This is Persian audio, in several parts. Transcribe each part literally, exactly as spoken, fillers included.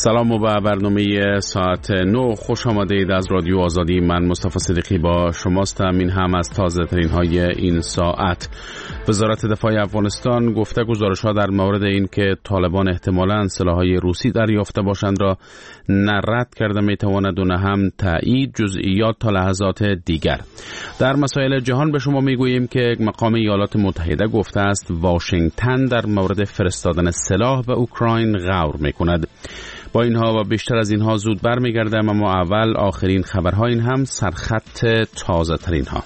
سلام و به برنامه ساعت نه خوش آمدید از رادیو آزادی. من مصطفی صدیقی با شماستم. این هم از تازه ترین های این ساعت. وزارت دفاع افغانستان گفته گزارش ها در مورد این که طالبان احتمالاً سلاح‌های روسی دریافته باشند را نه رد کرده میتواند و نه هم تایید، جزئیات تا لحظات دیگر. در مسائل جهان به شما میگوییم که مقام ایالات متحده گفته است واشنگتن در مورد فرستادن سلاح به اوکراین غور میکند. با اینها و بیشتر از اینها زود برمیگردم، اما اول آخرین خبرها، این هم سرخط تازه ترین ها.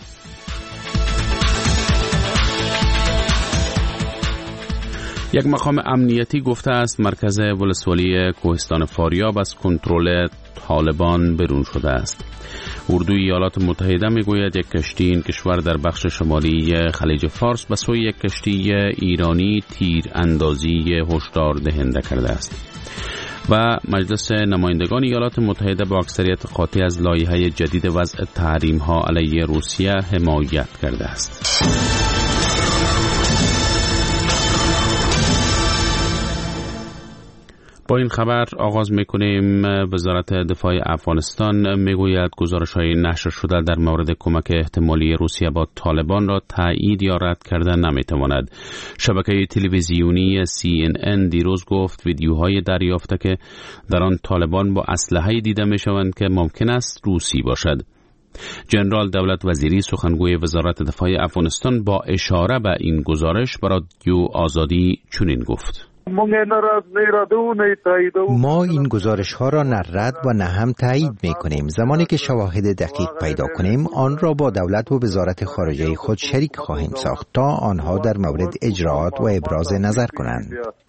یک مقام امنیتی گفته است مرکز ولسوالی کوهستان فاریاب از کنترل طالبان برون شده است. اردوی ایالات متحده میگوید یک کشتی این کشور در بخش شمالی خلیج فارس به سوی یک کشتی ایرانی تیر اندازی هشدار دهنده کرده است. و مجلس نمایندگان ایالات متحده با اکثریت قاطع از لایحه جدید وضع تحریم ها علیه روسیه حمایت کرده است. با این خبر آغاز میکنیم. وزارت دفاع افغانستان میگوید گزارش‌های نشر شده در مورد کمک احتمالی روسیه با طالبان را تایید یا رد کردن نمیتواند. شبکه تلویزیونی سی ان ان دیروز گفت ویدیوهای دریافته که در آن طالبان با اسلحه دیده میشوند که ممکن است روسی باشد. جنرال دولت وزیری سخنگوی وزارت دفاع افغانستان با اشاره به این گزارش برای رادیو آزادی چنین گفت: ما این گزارش ها را نه رد و نه هم تایید می کنیم. زمانی که شواهد دقیق پیدا کنیم آن را با دولت و وزارت خارجه خود شریک خواهیم ساخت تا آنها در مورد اجراعات و ابراز نظر کنند.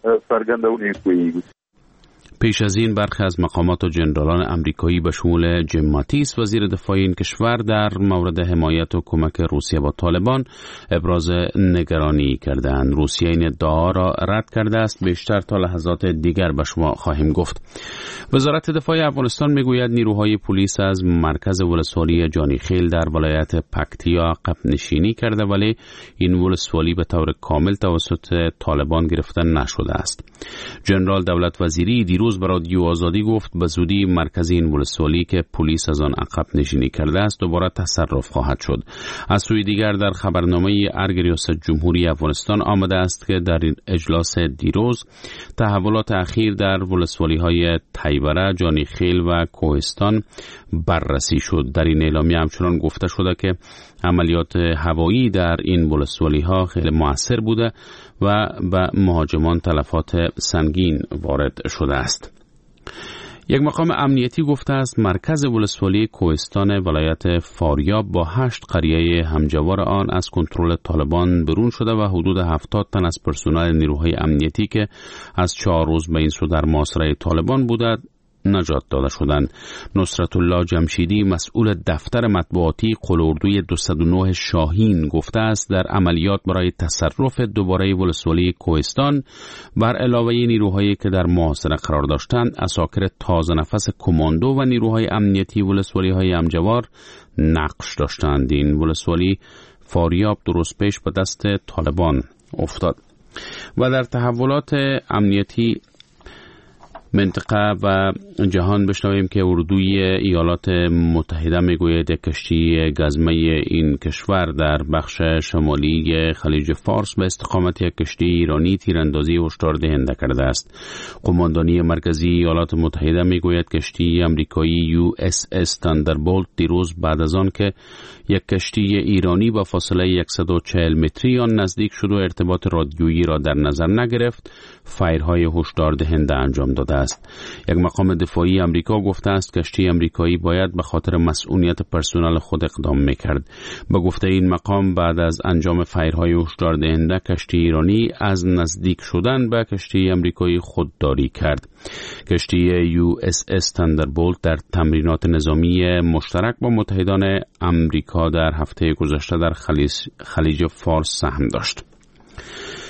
پیش از این برخی از مقامات و جنرالان امریکایی به شمول جیم ماتیس وزیر دفاع این کشور در مورد حمایت و کمک روسیه با طالبان ابراز نگرانی کردند. روسیه این ادعا را رد کرده است. بیشتر تا لحظات دیگر به شما خواهیم گفت. وزارت دفاع افغانستان میگوید نیروهای پلیس از مرکز ولسوالی جانی خیل در ولایت پکتیا عقب نشینی کرده، ولی این ولسوالی به طور کامل توسط طالبان گرفته نشده است. جنرال دولت وزیری دیروز به رادیو آزادی گفت به زودی مرکز این ولسوالی که پلیس از آن عقب نشینی کرده است دوباره تصرف خواهد شد. از سوی دیگر در خبرنامه ارگ ریاست جمهوری افغانستان آمده است که در این اجلاس دیروز تحولات اخیر در ولسوالی های تیبره، جانی خیل و کوهستان بررسی شد. در این اعلامیه همچنان گفته شده که عملیات هوایی در این ولسوالی ها خیلی مؤثر بوده و به مهاجمان تلفات سنگین وارد شده است. یک مقام امنیتی گفته است مرکز ولسوالی کوهستان ولایت فاریاب با هشت قریه همجوار آن از کنترل طالبان برون شده و حدود هفتاد تن از پرسنل نیروهای امنیتی که از چهار روز به این سو در محاصره طالبان بودند نجات داده شدند. نصرت الله جمشیدی مسئول دفتر مطبوعاتی قلاردوی دویست و نه شاهین گفته است در عملیات برای تصرف دوباره ولسوالی کوهستان بر علاوه نیروهایی که در محاصره قرار داشتند، عساکر تازه نفس کماندو و نیروهای امنیتی ولسوالی های همجوار نقش داشتند. این ولسوالی فاریاب درست پیش به دست طالبان افتاد. و در تحولات امنیتی منطقه و جهان بشنویم که اردوی ایالات متحده میگوید یک کشتی گزمه این کشور در بخش شمالی خلیج فارس به استقامت یک کشتی ایرانی تیراندازی هشدار دهنده کرده است. قماندانی مرکزی ایالات متحده میگوید کشتی امریکایی یو اس اس تاندربولت دیروز بعد از آن که یک کشتی ایرانی با فاصله صد و چهل متری آن نزدیک شد و ارتباط رادیویی را در نظر نگرفت، فایرهای هشدار دهنده انجام داده است. یک مقام دفاعی امریکا گفته است کشتی امریکایی باید به خاطر مسئولیت پرسنل خود اقدام میکرد. به گفته این مقام بعد از انجام فایرهای هشدار دهنده کشتی ایرانی از نزدیک شدن به کشتی امریکایی خودداری کرد. کشتی یو اس اس تاندربولت در تمرینات نظامی مشترک با متحدان امریکا در هفته گذشته در خلیج, خلیج فارس سهم داشت.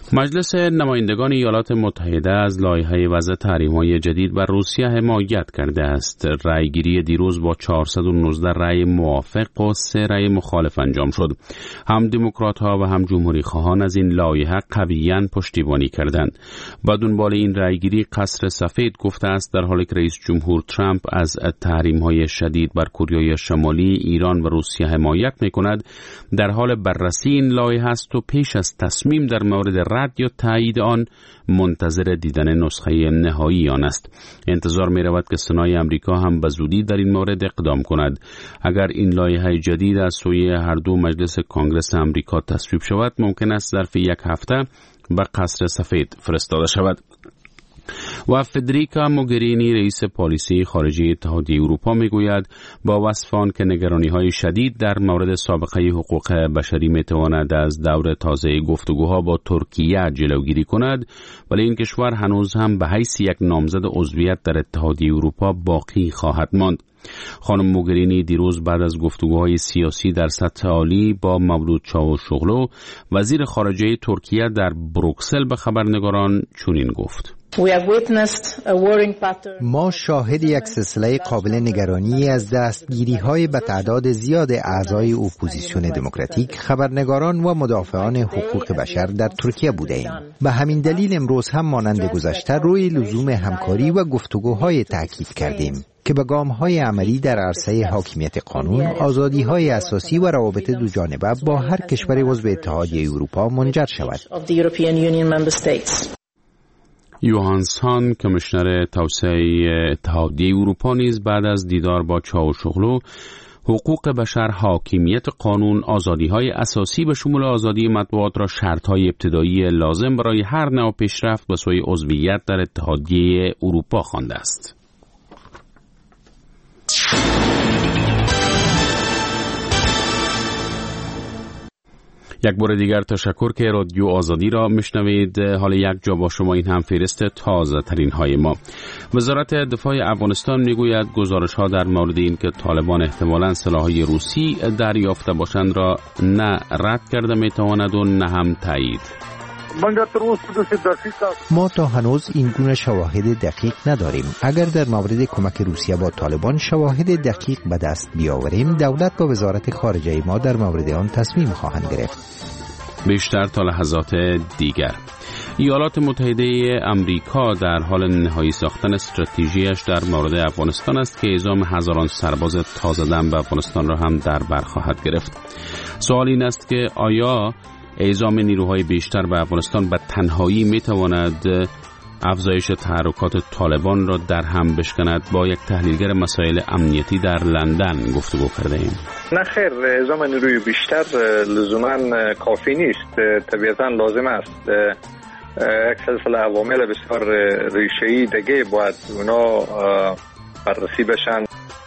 مجلس نمایندگان ایالات متحده از لایحه وضع تحریم‌های جدید بر روسیه حمایت کرده است. رأیگیری دیروز با چهارصد و نوزده رأی موافق و سه رأی مخالف انجام شد. هم دموکرات‌ها و هم جمهوری‌خواهان از این لایحه قویاً پشتیبانی کردند. با دنبال این رأیگیری قصر سفید گفته است در حالی که رئیس جمهور ترامپ از تحریم‌های شدید بر کره شمالی، ایران و روسیه حمایت می‌کند، در حال بررسی این لایحه است و پیش از تصمیم در مورد رد یا تایید آن منتظر دیدن نسخه نهایی آن است. انتظار می رود که سنای امریکا هم به زودی در این مورد اقدام کند. اگر این لایحه جدید از سوی هر دو مجلس کانگرس امریکا تصویب شود، ممکن است ظرف یک هفته به قصر سفید فرستاده شود. و فدریکا موگرینی رئیس پالیسی خارجی اتحادیه اروپا میگوید با وصف آن که نگرانی‌های شدید در مورد سابقه حقوق بشری میتواند از دور تازه گفتگوها با ترکیه جلوگیری کند، ولی این کشور هنوز هم به حیث یک نامزد عضویت در اتحادیه اروپا باقی خواهد ماند. خانم موگرینی دیروز بعد از گفتگوهای سیاسی در سطح عالی با مولود چاوشوغلو وزیر خارجه ترکیه در بروکسل به خبرنگاران چنین گفت: ما شاهد یک سلسله قابل نگرانی از دستگیری‌های به تعداد زیاد اعضای اپوزیسیون دموکراتیک، خبرنگاران و مدافعان حقوق بشر در ترکیه بوده‌ایم. به همین دلیل امروز هم مانند گذشته روی لزوم همکاری و گفتگوهای تاکید کردیم که به گام‌های عملی در عرصه حاکمیت قانون، آزادی‌های اساسی و روابط دو جانبه با هر کشور عضو اتحادیه اروپا منجر شود. یوهانسان کمیشنر توسعه اتحادیه اروپا نیز بعد از دیدار با چاوشوغلو حقوق بشر، حاکمیت قانون، آزادی‌های اساسی به شمول آزادی مطبوعات را شرط‌های ابتدایی لازم برای هر نوع پیشرفت به سوی عضویت در اتحادیه اروپا خوانده است. یک بار دیگر تشکر که رادیو آزادی را میشنوید. حالا یک جا با شما این هم فهرست تازه ترین های ما. وزارت دفاع افغانستان میگوید گزارش ها در مورد این که طالبان احتمالاً سلاح‌های روسی دریافته باشند را نه رد کرده میتواند و نه هم تایید. ما تا هنوز این گونه شواهد دقیق نداریم. اگر در مورد کمک روسیه با طالبان شواهد دقیق به دست بیاوریم، دولت با وزارت خارجه ما در مورد آن تصمیم خواهند گرفت. بیشتر تا لحظات دیگر. ایالات متحده امریکا در حال نهایی ساختن استراتژیش در مورد افغانستان است که اعزام هزاران سرباز تازه دم به افغانستان را هم در بر خواهد گرفت. سوال این است که آیا اعزام نیروهای بیشتر به افغانستان به تنهایی میتواند افزایش تحرکات طالبان را در هم بشکند؟ با یک تحلیلگر مسائل امنیتی در لندن گفتگو کرده ایم. نه خیر، اعزام نیروی بیشتر لزوما کافی نیست. طبیعتا لازم است یک سلسله عوامل بسیار ریشه‌ای دیگه باید اونا بررسی بشن.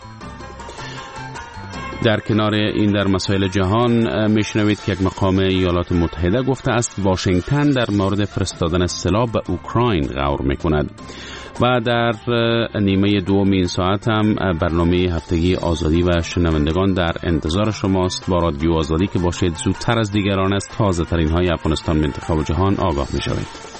در کنار این در مسائل جهان میشنوید که یک مقام ایالات متحده گفته است واشنگتن در مورد فرستادن سلاح به اوکراین غور میکند. و در نیمه دوم این ساعت هم برنامه هفتگی آزادی و شنوندگان در انتظار شماست. با رادیو آزادی که باشید زودتر از دیگران از تازه ترین های افغانستان، منطقه و جهان آگاه میشوید.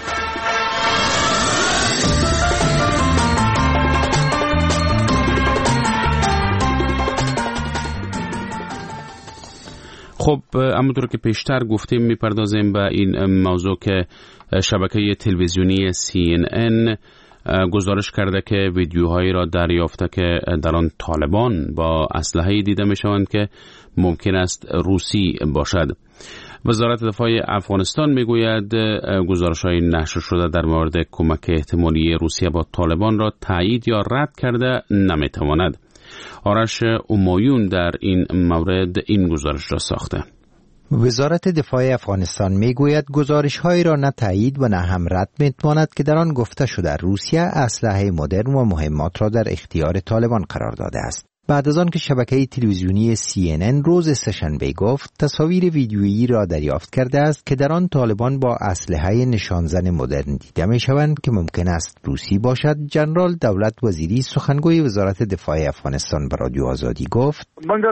خب همونطور که پیشتر گفتیم میپردازیم به این موضوع که شبکه تلویزیونی سی ان ان گزارش کرده که ویدیوهایی را دریافته که در آن طالبان با اسلحه‌ای دیده میشوند که ممکن است روسی باشد. وزارت دفاع افغانستان میگوید گزارش‌های نشر شده در مورد کمک احتمالی روسیه با طالبان را تایید یا رد کرده نمیتواند. آرش امایون در این مورد این گزارش را ساخته. وزارت دفاع افغانستان میگوید گزارش‌هایی را نه تایید و نه هم رد میتواند که در آن گفته شده روسیه اسلحه مدرن و مهمات را در اختیار طالبان قرار داده است. بعد از آن که شبکه تلویزیونی سی ان ان روز سه‌شنبه گفت تصاویر ویدیویی را دریافت کرده است که در آن طالبان با اسلحه نشانزن مدرن دیده می‌شوند که ممکن است روسی باشد، ژنرال دولت وزیری سخنگوی وزارت دفاع افغانستان به رادیو آزادی گفت: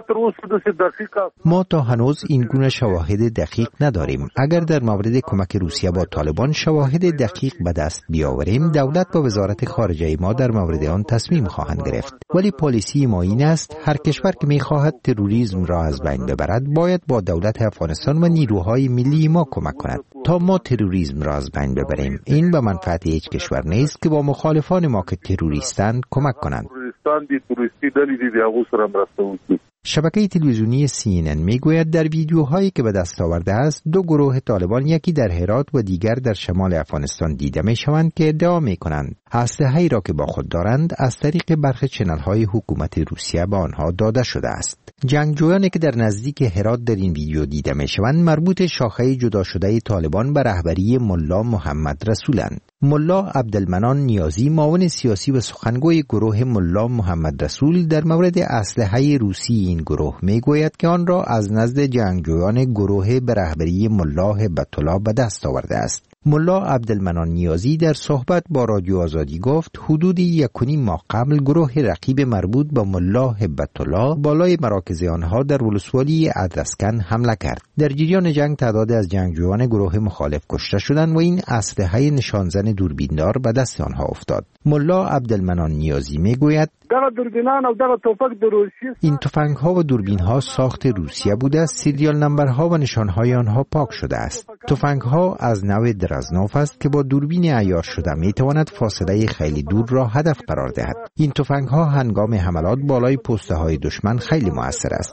ما تا هنوز این گونه شواهد دقیق نداریم. اگر در مورد کمک روسیه با طالبان شواهد دقیق به دست بیاوریم، دولت با وزارت خارجه ما در مورد آن تصمیم خواهند گرفت. ولی پالیسی ما این است هر کشور که می‌خواهد تروریسم را از بین ببرد باید با دولت افغانستان و نیروهای ملی ما کمک کند تا ما تروریسم را از بین ببریم. این به منفعت هیچ کشور نیست که با مخالفان ما که تروریستند کمک کنند. شبکه تلویزیونی سی ان ان میگوید در ویدیوهایی که به دست آورده است دو گروه طالبان، یکی در هرات و دیگر در شمال افغانستان دیده میشوند که ادعا میکنند اسلحه‌ای را که با خود دارند از طریق برخی چنل‌های حکومت روسیه به آنها داده شده است. جنگجویانی که در نزدیک هرات در این ویدیو دیده میشوند مربوط شاخه جدا شده طالبان به رهبری ملا محمد رسولند. ملا عبدالمنان نیازی، معاون سیاسی و سخنگوی گروه ملا محمد رسول، در مورد اسلحه روسی این گروه میگوید که آن را از نزد جنگجویان گروه به رهبری ملا هبت الله به دست آورده است. ملا عبدالمنان نیازی در صحبت با رادیو آزادی گفت حدود یک و نیم ماه قبل گروه رقیب مربوط به ملا هبت الله بالای مراکز آنها در ولسوالی ادرسکن حمله کرد. در جریان جنگ تعداد از جنگجویان گروه مخالف کشته شدند و این اسلحه نشانزن دوربیندار به دست آنها افتاد. ملا عبدالمنان نیازی میگوید این تفنگ‌ها و دوربین‌ها ساخت روسیه بوده، سریال نمبرها و نشانهای آنها پاک شده است. تفنگ‌ها از نوع درزنوف است که با دوربین عیار شده می‌تواند فاصله خیلی دور را هدف قرار دهد. این تفنگ‌ها هنگام حملات بالای پسته‌های دشمن خیلی مؤثر است.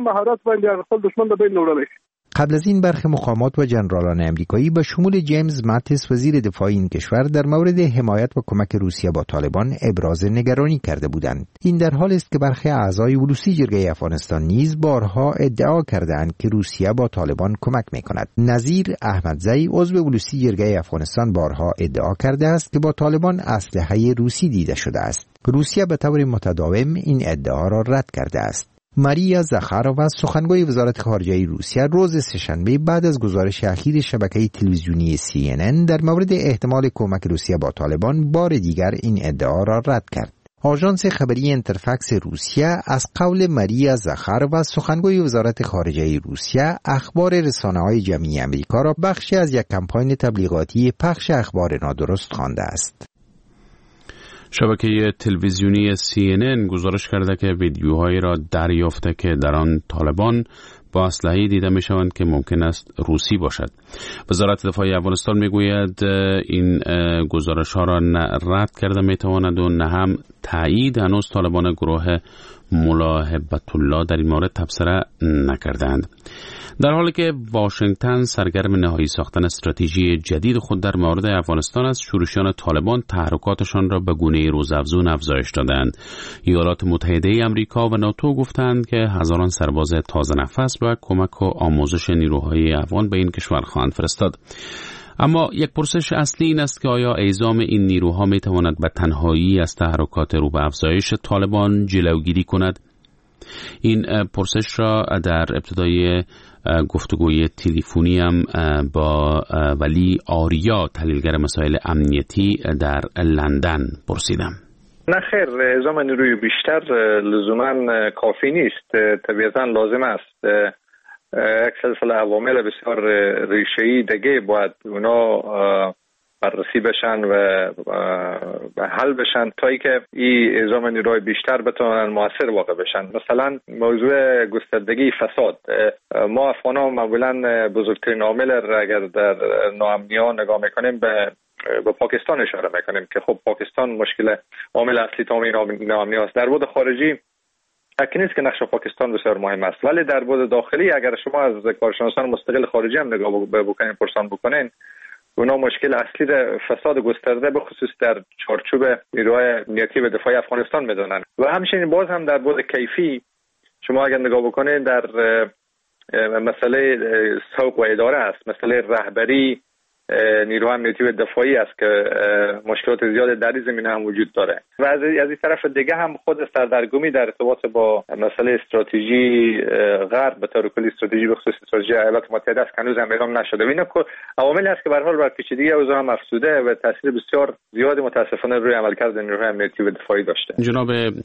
قبل از این برخی مقامات و ژنرالان امریکایی به شمول جیمز ماتیس وزیر دفاع این کشور در مورد حمایت و کمک روسیه با طالبان ابراز نگرانی کرده بودند. این در حالی است که برخی اعضای ولوسی جرگه افغانستان نیز بارها ادعا کردند که روسیه با طالبان کمک می‌کند. نظیر احمدزی عضو ولوسی جرگه افغانستان بارها ادعا کرده است که با طالبان اسلحه روسی دیده شده است. روسیه به طور متداوم این ادعا را رد کرده است. ماریا زخارova، سخنگوی وزارت خارجه روسیه، روز سه‌شنبه بعد از گزارش اخیر شبکه تلویزیونی سی ان ان در مورد احتمال کمک روسیه با طالبان بار دیگر این ادعا را رد کرد. آژانس خبری انترفکس روسیه از قول ماریا زخارova، سخنگوی وزارت خارجه روسیه، اخبار رسانه‌های جمعی آمریکا را بخشی از یک کمپاین تبلیغاتی پخش اخبار نادرست خوانده است. شبکه تلویزیونی سی ان ان گزارش کرده که ویدیوهایی را دریافته که در آن طالبان با اسلحه‌ای دیده می‌شوند که ممکن است روسی باشد. وزارت دفاع افغانستان میگوید این گزارش‌ها را نه رد کرده می‌تواند و نه هم تایید. هنوز طالبان گروه ملا هبت الله در این مورد تبصره نکردند. در حالی که واشنگتن سرگرم نهایی ساختن استراتژی جدید خود در مورد افغانستان است، شورشیان طالبان تحرکاتشان را به گونه روزافزون افزایش دادند. ایالات متحده آمریکا و ناتو گفتند که هزاران سرباز تازه نفس و کمک و آموزش نیروهای افغان به این کشور خواهند فرستاد. اما یک پرسش اصلی این است که آیا اعزام این نیروها می تواند به تنهایی از تحرکات رو به افزایش طالبان جلوگیری کند؟ این پرسش را در ابتدای گفتگوی تلفنی هم با ولی آریا، تحلیلگر مسائل امنیتی در لندن پرسیدم. نه خیر، اعزام نیروی بیشتر لزوما کافی نیست. طبیعتا لازم است یک سلسله عوامل بسیار ریشه‌ای دیگه باید اونا بررسی بشن و به حل بشن تا ای که این اعزام نیروی بیشتر بتونن موثر واقع بشن. مثلا موضوع گستردگی فساد، ما افغان‌ها معمولا بزرگترین عامل را اگر در ناامنی‌ها نگاه میکنیم به به پاکستان اشاره میکنیم که خب پاکستان مشکل عامل اصلی تمام ناامنی است. در بود خارجی اکنون است که نقش پاکستان بسیار مهم است، ولی در بود داخلی اگر شما از کارشناسان مستقل خارجی هم نگاه بکنین، پرسان بکنین، اونا مشکل اصلی در فساد گسترده به خصوص در چارچوب نیروهای امنیتی و دفاعی افغانستان میدونن. و همچنین باز هم در بود کیفی شما اگر نگاه بکنین در مسئله سوق و اداره است، مسئله رهبری نیروهای امنیتی و دفاعی است که مشکلات زیاد در این زمینه هم وجود داره و از از این طرف دیگه هم خود سردرگمی در ارتباط با مسئله استراتژی غرب به طور کلی، استراتژی به خصوص استراتژی ایالات متحده است که هنوز هم اعلام نشده. اینا عواملی است که به هر حال بر پیچیدگی اوضاع هم افزوده و تاثیر بسیار زیاد متاسفانه روی عملکرد نیروهای امنیتی و دفاعی داشته. جناب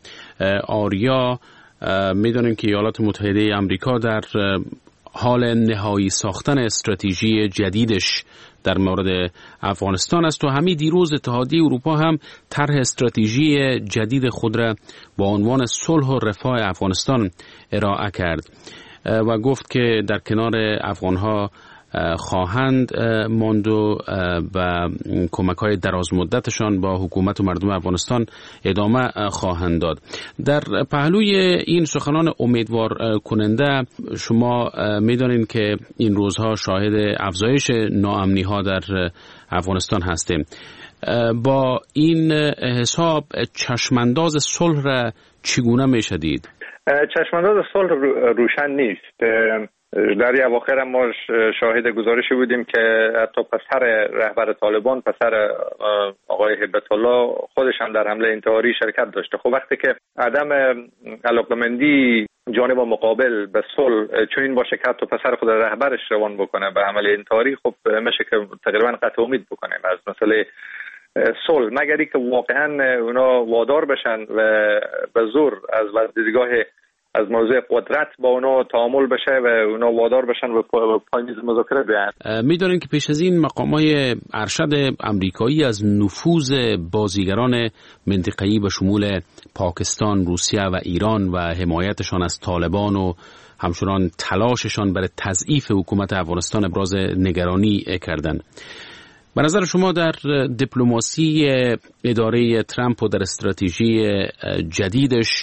آریا، میدونیم که ایالات متحده آمریکا در حال نهایی ساختن استراتژی جدیدش در مورد افغانستان است و همین دیروز اتحادیه اروپا هم طرح استراتژی جدید خود را با عنوان صلح و رفاه افغانستان ارائه کرد و گفت که در کنار افغانها خواهند ماند و کمک‌های دراز مدتشان با حکومت و مردم افغانستان ادامه خواهند داد. در پهلوی این سخنان امیدوار کننده شما می‌دانید که این روزها شاهد افزایش ناامنی‌ها در افغانستان هستیم. با این حساب چشمانداز صلح را چگونه می‌شدید؟ چشمانداز صلح روشن نیست. در این اواخر ما شاهد گزارشی بودیم که حتی پسر رهبر طالبان، پسر آقای هیبت الله، خودش هم در حمله انتحاری شرکت داشته. خب وقتی که عدم علاقمندی جانب مقابل به صلح چنین باشه که حتی پسر خود رهبرش روان بکنه به حمله انتحاری، خب میشه که تقریبا قطع امید بکنیم از مسئله صلح، مگری که واقعا اونا وادار بشن و به زور از دیدگاه از موضوع قدرت با اونا تعامل بشه و اونا وادار بشن و پای میز مذاکره بیان. میدونین که پیش از این مقامای ارشد امریکایی از نفوذ بازیگران منطقه‌ای به شمول پاکستان، روسیه و ایران و حمایتشان از طالبان و همچنان تلاششان برای تضعیف حکومت افغانستان ابراز نگرانی کردند. به نظر شما در دیپلماسی اداره ترامپ و در استراتژی جدیدش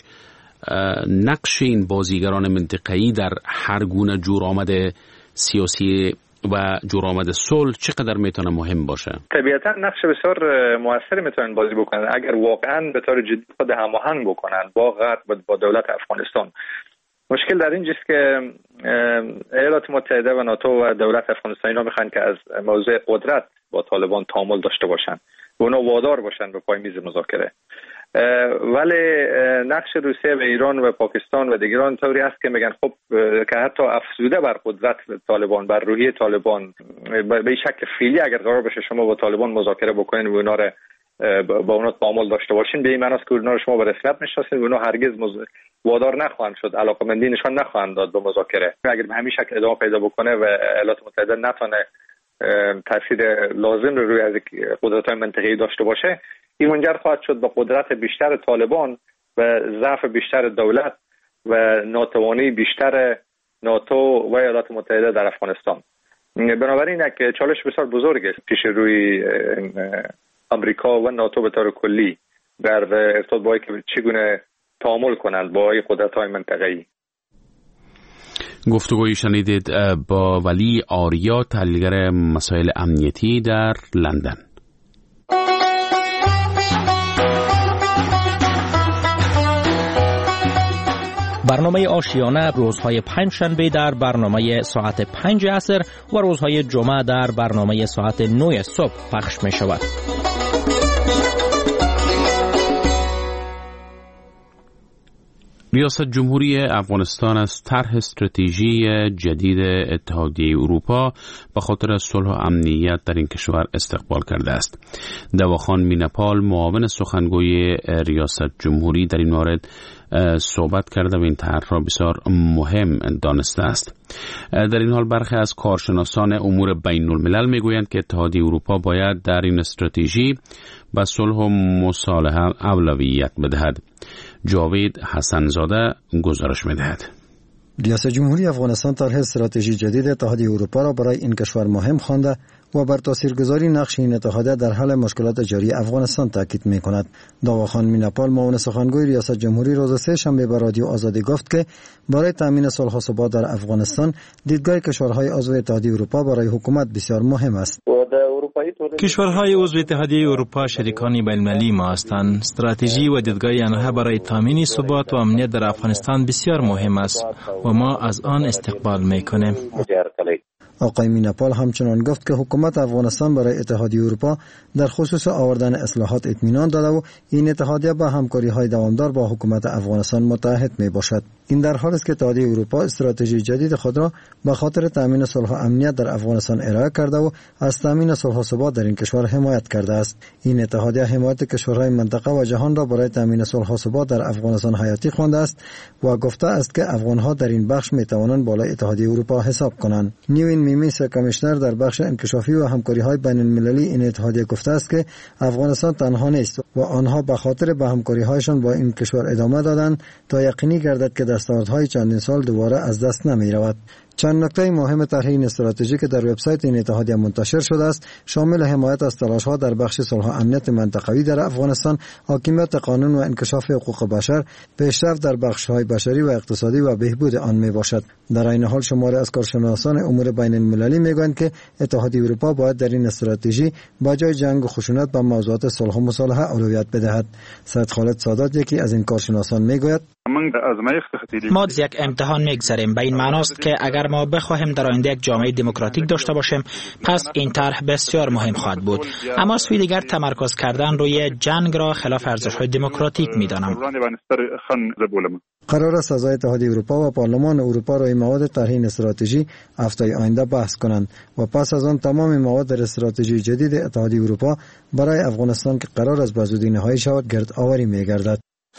نقش این بازیگران منطقه‌ای در هر گونه جور آمد سیاسی و جور آمد صلح چقدر میتونه مهم باشه؟ طبیعتا نقش بسیار موثری میتونن بازی بکنن اگر واقعا به طور جدی خود هماهنگ بکنن با غرب و با دولت افغانستان. مشکل در اینجاست که ایالات متحده و ناتو و دولت افغانستان اینا میخوان که از موضوع قدرت با طالبان تعامل داشته باشن و اونا وادار باشن به پای میز مذاکره. ولی نقش روسیه و ایران و پاکستان و دیگران طوری است که میگن خب که حتی افزوده بر قدرت طالبان، بر روحیه طالبان، به شکل فعلی اگر قرار بشه شما با طالبان مذاکره بکنین و اونا رو با اونا تعامل داشته باشین، به این معنی است که اونا رو شما به رسمیت میشناسین و اونا هرگز مز... وادار نخواهند شد، علاقمندی نشان نخواهند داد به مذاکره. اگر به همین شکل ادامه پیدا بکنه و ایالات متحده نتونه تاثیر لازم رو روی از قدرت‌های منطقه‌ای داشته باشه، این منجر خواهد شد به قدرت بیشتر طالبان و ضعف بیشتر دولت و ناتوانی بیشتر ناتو و ایالات متحده در افغانستان. بنابراین یک چالش بسیار بزرگ است پیش روی امریکا و ناتو به طور کلی در ارتباط با اینکه چگونه تعامل کنند با این قدرت‌های منطقه‌ای. گفتگویی شنیدید با ولی آریا، تحلیلگر مسائل امنیتی در لندن. برنامه آشیانه روزهای پنج شنبه در برنامه ساعت پنج عصر و روزهای جمعه در برنامه ساعت نه صبح پخش می شود. ریاست جمهوری افغانستان از طرح استراتژی جدید اتحادیه اروپا به خاطر صلح و امنیت در این کشور استقبال کرده است. دواخان مینپال، معاون سخنگوی ریاست جمهوری، در این مورد صحبت کرده و این طرح را بسیار مهم دانسته است. در این حال برخی از کارشناسان امور بین الملل میگویند که اتحادیه اروپا باید در این استراتژی به صلح و مصالحه اولویت بدهد. جاوید حسنزاده گزارش می‌دهد. ریاست جمهوری افغانستان طرح استراتژی جدید اتحادیه اروپا را برای این کشور مهم خوانده و بر تاثیرگذاری نقش این اتحاد در حل مشکلات جاری افغانستان تاکید می‌کند. داواخان مینپال، معاون سخنگوی ریاست جمهوری، روز سه شنبه به رادیو آزادی گفت که برای تامین صلح و ثبات در افغانستان دیدگاه کشورهای عضو اتحادیه اروپا برای حکومت بسیار مهم است. کشورهای عضو اتحادیه اروپا شریکان بین‌المللی ما هستند. استراتژی و دیدگاه آنها برای تامین ثبات و امنیت در افغانستان بسیار مهم است و ما از آن استقبال می‌کنیم. آقای میناپال همچنان گفت که حکومت افغانستان برای اتحادیه اروپا در خصوص آوردن اصلاحات اطمینان داده و این اتحادیه با همکاری‌های دوامدار با حکومت افغانستان متحد میباشد. این در حالی است که اتحادیه اروپا استراتژی جدید خود را به خاطر تامین صلح و امنیت در افغانستان ارائه کرده و از تامین صلح و ثبات در این کشور حمایت کرده است. این اتحادیه حمایت کشورهای منطقه و جهان را برای تامین صلح و ثبات در افغانستان حیاتی خوانده است و گفته است که افغانها در این بخش میتوانند بالای اتحادیه اروپا حساب کنند. نیوین میمیس کمیشنر در بخش انکشافی و همکاری‌های بین‌المللی این اتحادیه گفته است که افغانستان تنها نیست و آنها به خاطر به همکاری‌هایشان با این کشور ادامه دادند تا یقینی گردد که دستاوردهای چندین سال دوباره از دست نمی‌رود. چند نکته مهم طرح این استراتژی که در وبسایت این اتحادیه منتشر شده است شامل حمایت از تلاش‌ها در بخش صلح و امنیت منطقوی در افغانستان، حاکمیت قانون و انکشاف حقوق بشر، پیشرفت در بخش‌های بشری و اقتصادی و بهبود آن میباشد. در این حال شماری از کارشناسان امور بین المللی میگویند که اتحادیه اروپا باید در این استراتژی با جای جنگ و خشونت به موضوعات صلح و مصالحه اولویت بدهد. سید خالد سادات یکی از این کارشناسان میگوید ما از یک امتحان میگذریم. به این معناست که اگر ما بخواهیم در آینده یک جامعه دموکراتیک داشته باشیم پس این طرح بسیار مهم خواهد بود. اما سوی دیگر تمرکز کردن روی جنگ را خلاف ارزش‌های دموکراتیک می‌دانم. قرار است اعضای اتحادیه اروپا و پارلمان اروپا روی مواد طرح این استراتژی هفته آینده بحث کنند و پس از آن تمام مواد در استراتژی جدید اتحادیه اروپا برای افغانستان که قرار است به زودی نهایی شود گرد آوری می‌گردد.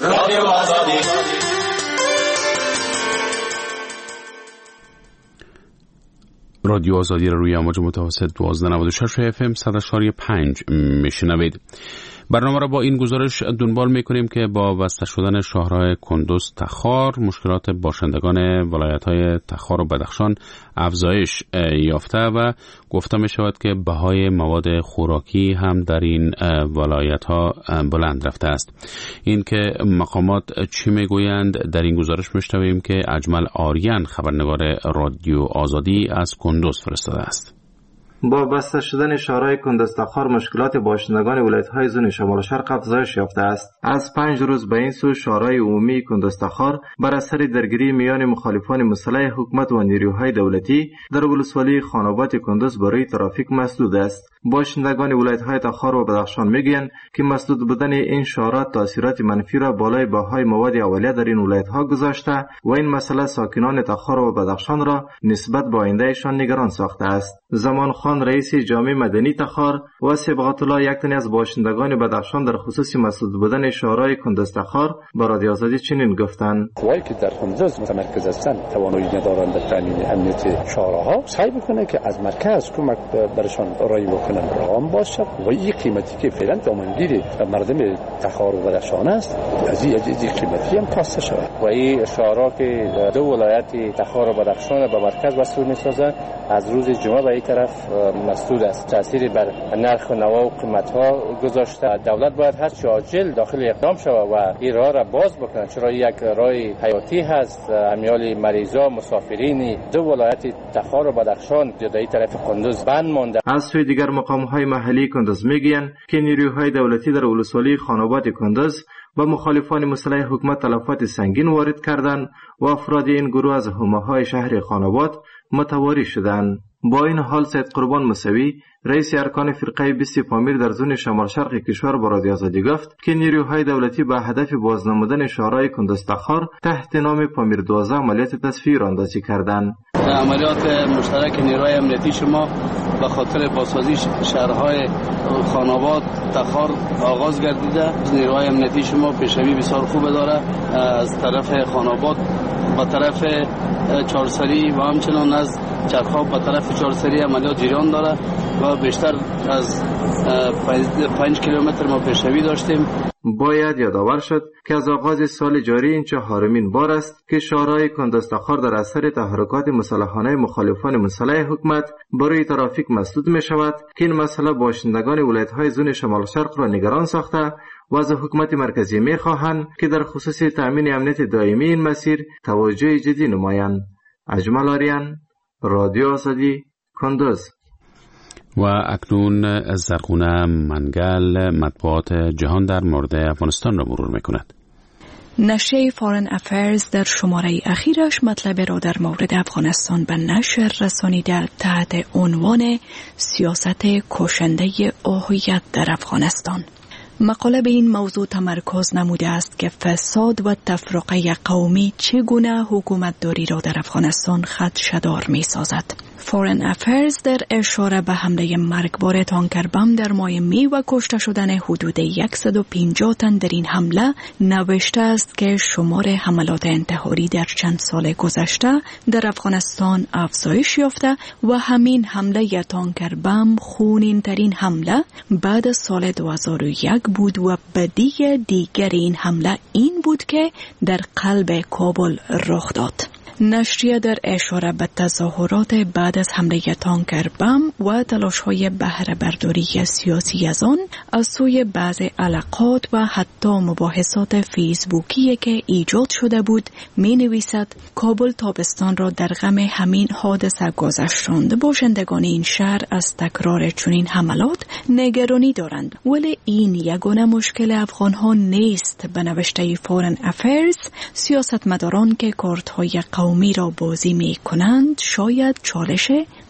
رادیو آزادی را روی امواج متوسط دوازده نود و شش اف ام صد و چهار و پنج میشنوید. برنامه را با این گزارش دنبال میکنیم که با بسته شدن شاهراه کندوز تخار مشکلات باشندگان ولایت‌های تخار و بدخشان افزایش یافته و گفته می شود که بهای مواد خوراکی هم در این ولایت‌ها بلند رفته است. این که مقامات چی میگویند در این گزارش میشنویم که اجمل آریان خبرنگار رادیو آزادی از کندوز فرستاده است. با بسته شدن شاهراه کندوز تخار مشکلات باشندگان ولایت‌های زون شمال شرق افزایش یافته است. از پنج روز به این سو شاهراه عمومی کندوز تخار بر اثر درگیری میان مخالفان مسلح حکومت و نیروهای دولتی در ولسوالی خاناباد کندوز برای ترافیک مسدود است. باشندگان ولایت‌های تخار و بدخشان میگویند که مسدود بودن این شاهراه تاثیرات منفی را بالای بهای مواد اولیه در این ولایت‌ها گذاشته و این مسئله ساکنان تخار و بدخشان را نسبت به آیندهشان نگران ساخته است. زمان خان رئیس جامعه مدنی تخار و صبغت الله یک تن از باشندگان بدخشان در خصوص مسدود بودن شاهراه کندوز تخار با رادیو آزادی چنین گفتند: قوایی که در کندوز متمرکز هستند توانایی ندارند در تامین امنیت شاهراه‌ها، سعی می‌کنند که از مرکز کمک برشان ارائه بکنند رام باشه و این قیمتی که فعلا دامنگیر مردم تخار و بدخشان است از این قیمتی هم کاسته شود و این شاهراه که دو ولایت تخار و بدخشان به مرکز وصل می‌سازد از روز جمعه به این طرف مسدود است. تأثیری بر نرخ و نوا و قیمت‌ها گذاشته. دولت باید هر چه عاجل داخل اقدام شود و این راه را باز بکنه، چرا یک راه حیاتی هست. امیال مریضا مسافرین دو ولایت تخار و بدخشان در این طرف کندوز بند مانده. از سوی دیگر مقام‌های محلی کندوز میگویند که نیروهای دولتی در ولسوالی خاناباد کندوز با مخالفان مسلح حکومت تلفات سنگین وارد کردند و افراد این گروه از حومه‌های شهر خاناباد متواری شدند. با این حال سید قربان موسوی رئیس ارکان فرقه بیست پامیر در زون شمال شرق کشور با رادیو آزادی گفت که نیروهای دولتی به هدف بازنمودن شاهراه کندوز تخار تحت نام پامیر دوازده عملیات تصفیه راندازی کردند. عملیات مشترک نیروهای امنیتی شما به خاطر بازسازی شهرهای خاناباد تخار آغاز گردیده. نیروهای امنیتی شما پیشروی بسیار خوب داره از طرف خاناباد به طرف چهارسری و همچنان از چرخاب به طرف چهارسری عملیات جریان داره و بیشتر از پنج کیلومتر ما پیشروی داشتیم. باید یادآور شد که از آغاز سال جاری این چهارمین بار است که شاهراه کندوز تخار در اثر تحرکات مسلحانه مخالفان مسلح حکومت برای ترافیک مسدود می شود که این مسئله باشندگان ولایت‌های زون شمال شرق را نگران ساخته و از حکومت مرکزی می خواهند که در خصوص تأمین امنیت دائمی این مسیر توجه جدی نمایند. اجمل آریان، رادیو آزادی، کندوز. و اکنون زرغونه منگل مطبوعات جهان در مورد افغانستان را مرور میکند. نشریه فارن افیرز در شماره اخیرش مطلب را در مورد افغانستان به نشر رسانیده تحت عنوان سیاست کشنده هویت در افغانستان. مقاله به این موضوع تمرکز نموده است که فساد و تفرقه قومی چگونه حکومتداری را در افغانستان خدشه‌دار می‌سازد. فارن افیرز در اشاره به حمله مرگبار تانکر بم در ماه می و کشته شدن حدود صد و پنجاه تن در این حمله نوشته است که شمار حملات انتحاری در چند سال گذشته در افغانستان افزایش یافته و همین حمله تانکر بم خونین ترین حمله بعد از سال دو هزار و یک بود و بدیه دیگر این حمله این بود که در قلب کابل رخ داد. نشریه در اشاره به تظاهرات بعد از حمله تانکر بم و تلاش‌های بهره برداری سیاسی از آن از سوی بعضی علاقات و حتی مباحثات فیسبوکی که ایجاد شده بود می نویسد کابل تابستان را در غم همین حادثه گذراند. باشندگان این شهر از تکرار چنین حملات نگرانی دارند، ولی این یگانه مشکل افغان‌ها نیست. به نوشته فارن افیرز، سیاستمداران که کارت‌های قومی را بازی می کنند شاید چالش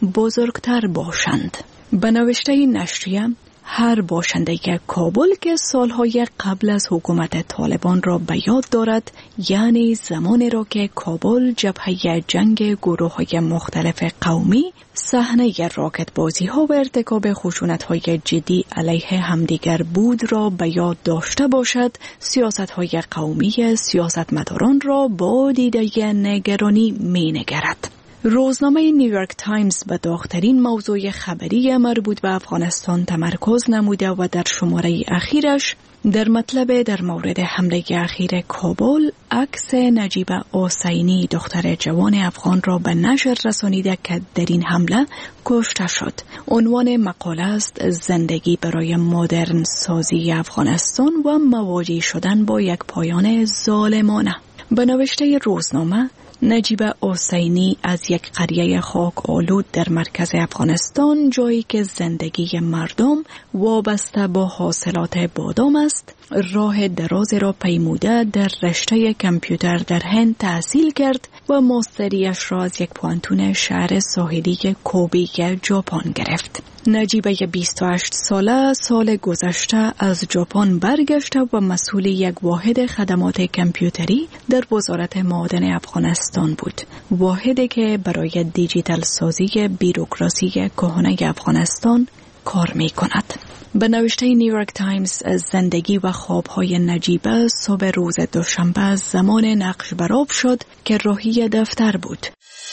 بزرگتر باشند. به نوشته نشریه، هر باشنده که کابل که سالهای قبل از حکومت طالبان را به یاد دارد، یعنی زمانی را که کابل جبهه جنگ گروه‌های مختلف قومی صحنه راکت بازی ها و ارتکاب خشونت های جدی علیه همدیگر بود را به یاد داشته باشد، سیاست های قومی سیاستمداران را با دیده نگرانی می نگرد. روزنامه نیویورک تایمز به داغ‌ترین موضوع خبری مربوط به افغانستان تمرکز نموده و در شماره اخیرش در مطلب در مورد حمله اخیر کابل عکس نجیبه حسینی دختر جوان افغان را به نشر رسانیده که در این حمله کشته شد. عنوان مقاله است زندگی برای مدرن سازی افغانستان و مواجه شدن با یک پایان ظالمانه. به نوشته روزنامه، نجیبه حسینی از یک قریه خاک آلود در مرکز افغانستان، جایی که زندگی مردم وابسته با حاصلات بادام است، راه درازی را پیموده در رشته کامپیوتر در هند تحصیل کرد و ماستریش را از یک پوانتون شهر ساحلی کوبی ژاپن گرفت. نجیبه بیست و هشت ساله سال گذشته از ژاپن برگشته و مسئول یک واحد خدمات کامپیوتری در وزارت معادن افغانستان بود، واحدی که برای دیجیتال سازی بیروکراسی کهنه افغانستان کار می کند. به نوشته نیویورک تایمز، زندگی و خوابهای نجیبه صبح روز دوشنبه زمان نقش برآب شد که راهی دفتر بود.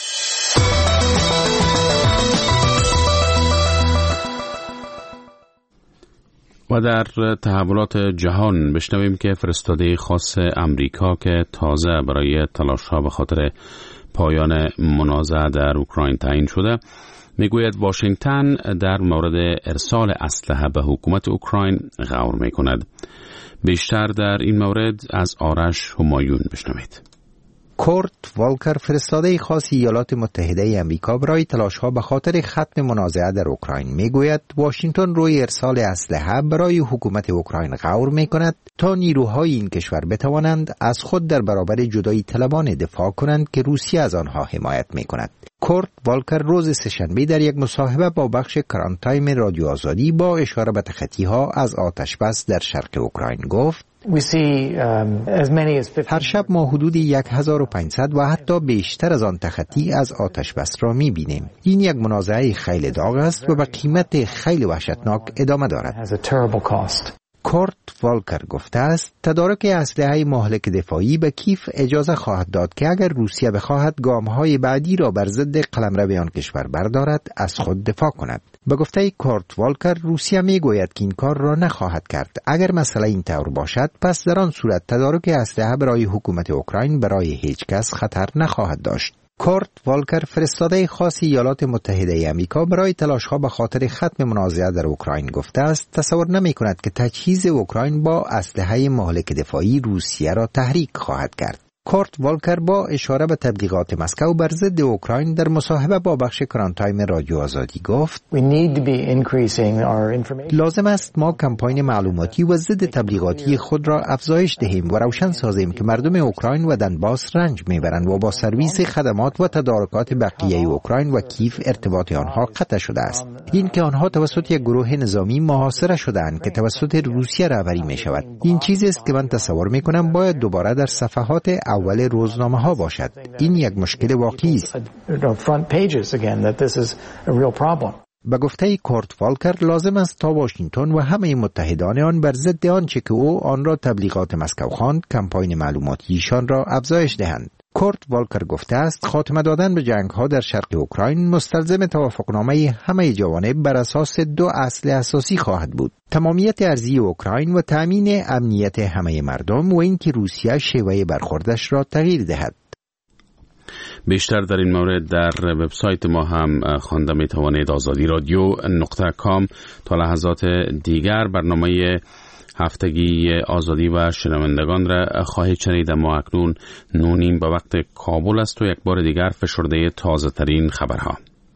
و در تحولات جهان بشنویم که فرستاده خاص امریکا که تازه برای تلاش‌ها به خاطر پایان منازعه در اوکراین تعیین شده، میگوید واشنگتن در مورد ارسال اسلحه به حکومت اوکراین غور میکند. بیشتر در این مورد از آرش همایون بشنوید. کورت والکر، فرستاده خاص ایالات متحده آمریکا برای تلاش‌ها به خاطر ختم منازعه در اوکراین، میگوید واشنگتن روی ارسال اسلحه برای حکومت اوکراین غور میکند تا نیروهای این کشور بتوانند از خود در برابر جدایی طلبان دفاع کنند که روسیه از آنها حمایت میکند. کورت والکر روز سه‌شنبه در یک مصاحبه با بخش کران تایم رادیو آزادی با اشاره به تخطی‌ها از آتش بس در شرق اوکراین گفت: هر شب ما حدود هزار و پانصد و حتی بیشتر از آن تخطی از آتش بس را می بینیم. این یک منازعه خیلی داغ است و به قیمت خیلی وحشتناک ادامه دارد. کورت والکر گفته است تدارک اسلحه مهلک دفاعی به کیف اجازه خواهد داد که اگر روسیه بخواهد گام‌های بعدی را بر ضد قلمرو آن کشور بردارد از خود دفاع کند. به گفته کورت والکر، روسیه میگوید که این کار را نخواهد کرد. اگر مسئله این طور باشد، پس در آن صورت تدارک اسلحه برای حکومت اوکراین برای هیچ کس خطر نخواهد داشت. کورت والکر، فرستاده خاص ایالات متحده آمریکا برای تلاش‌ها به خاطر ختم منازعه در اوکراین گفته است تصور نمی‌کند که تجهیز اوکراین با اسلحه مهلک دفاعی روسیه را تحریک خواهد کرد. کورت والکر با اشاره به تبلیغات مسکو بر ضد اوکراین در مصاحبه با بخش کران تایم رادیو آزادی گفت لازم است ما کمپاین معلوماتی و ضد تبلیغاتی خود را افزایش دهیم و روشن سازیم که مردم اوکراین و دنباس رنج میبرند و با سرویس خدمات و تدارکات بقیه اوکراین و کیف ارتباط آنها قطع شده است. این که آنها توسط یک گروه نظامی محاصره شده‌اند که توسط روسیه رهبری می شود. این چیزی است که من تصور می کنم باید دوباره در صفحات اول روزنامه ها باشد. این یک مشکل واقعی است. به گفته کورت والکر لازم است تا واشنگتن و همه متحدان آن بر ضد آنچه که او آن را تبلیغات مسکو خواند کمپاین معلوماتیشان را افزایش دهند. کورت والکر گفته است خاتمه دادن به جنگ ها در شرق اوکراین مستلزم توافقنامه همه جوانب بر اساس دو اصل اساسی خواهد بود: تمامیت ارضی اوکراین و تامین امنیت همه مردم و اینکه روسیه شیوه برخوردش را تغییر دهد. بیشتر در این مورد در وبسایت ما هم خوانده می توانید. آزادی رادیو نقطه کام. تا لحظات دیگر برنامه هفتگی آزادی و شنوندگان را خواهید شنید. اما اکنون نونیم به وقت کابل است و یک بار دیگر فشرده تازه ترین خبرها.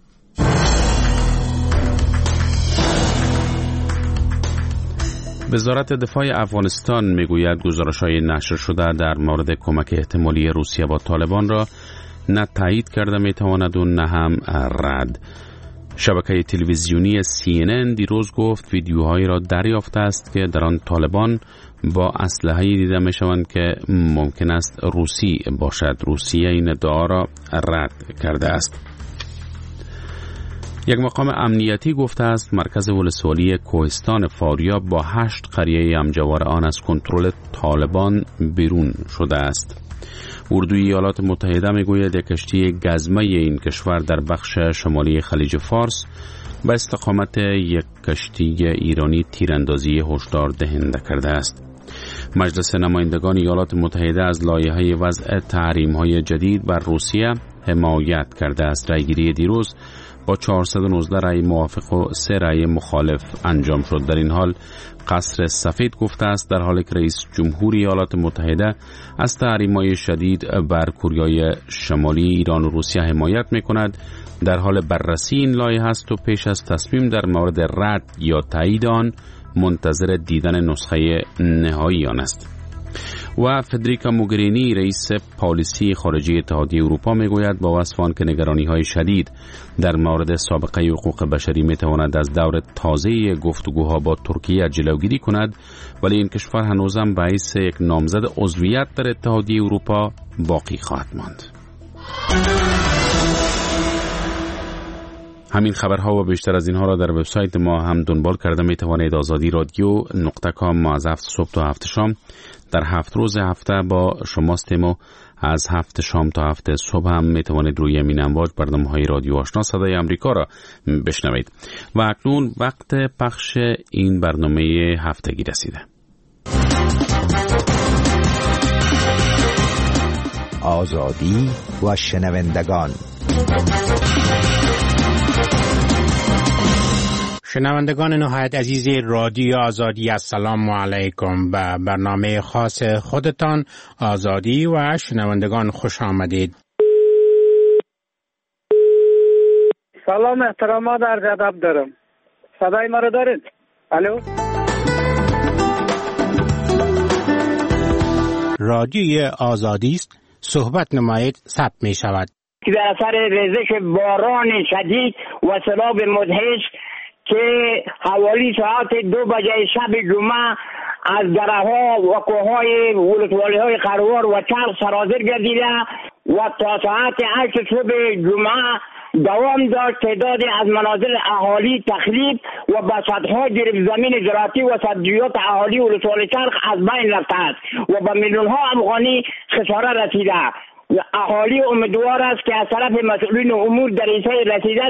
وزارت دفاع افغانستان میگوید گزارش‌های نشر شده در مورد کمک احتمالی روسیه با طالبان را نه تایید کرده میتواند و نه هم رد. شبکه تلویزیونی سی ان ان دیروز گفت ویدیوهایی را دریافته است که در آن طالبان با اسلحه‌ای دیده میشوند که ممکن است روسی باشد. روسیه این ادعا را رد کرده است. یک مقام امنیتی گفته است مرکز ولسوالی کوهستان فاریاب با هشت قریه همجوار آن از کنترل طالبان بیرون شده است. اردوی ایالات متحده میگوید یک کشتی گزمه این کشور در بخش شمالی خلیج فارس به استقامت یک کشتی ایرانی تیراندازی هشدار دهنده کرده است. مجلس نمایندگان ایالات متحده از لایحه وضع تحریم‌های جدید بر روسیه حمایت کرده است. رأیگیری دیروز با چهارصد و نوزده رأی موافق و سه رأی مخالف انجام شد. در این حال قصر سفید گفته است در حالی که رئیس جمهور ایالات متحده از تحریم‌های شدید بر کره شمالی، ایران و روسیه حمایت می‌کند، در حال بررسی این لایحه است و پیش از تصمیم در مورد رد یا تایید آن منتظر دیدن نسخه نهایی آن است. و فدریکا موگرینی رئیس پالیسی خارجی اتحادیه اروپا میگوید با وصف آن که نگرانی‌های شدید در مورد سابقه حقوق بشری میتواند از دور تازه گفتگوها با ترکیه جلوگیری کند، ولی این کشور هنوزم به حیث یک نامزد عضویت در اتحادیه اروپا باقی خواهد ماند. همین خبرها و بیشتر از اینها را در وبسایت ما هم دنبال کرده می توانید. آزادی رادیو نقطه کام. ما از هفت صبح تا هفت شام در هفت روز هفته با شماستیم و از هفت شام تا هفت صبح هم می توانید روی امین امواج برنامه های رادیو آشنا صدای امریکا را بشنوید. و اکنون وقت پخش این برنامه هفتگی رسیده. آزادی و شنوندگان. شنوندگان نهایت عزیز رادیو آزادی، السلام علیکم. به برنامه خاص خودتان آزادی و شنوندگان خوش آمدید. سلام، احترامات عرض ادب دارم. صدای ما رو دارید؟ الو. رادیو آزادی است، صحبت نمایید، ثبت می شود. که در اثر ریزش باران شدید و سیلاب مدهش که حوالی ساعت دو بجه شب جمعه از دره‌ها و کوههای ولسوالی‌های خروار و چرخ سرازیر گردیده و تا ساعت هشت صبح جمعه دوام داشت. تعدادی از منازل اهالی تخریب و به صدها گرفت زمین زراعتی و صدیات اهالی ولسوالی چرخ از بین رفته است و به میلیون‌ها افغانی خساره رسیده. اهالی امیدوار است که از طرف مسئولین امور در ایسای رسیدن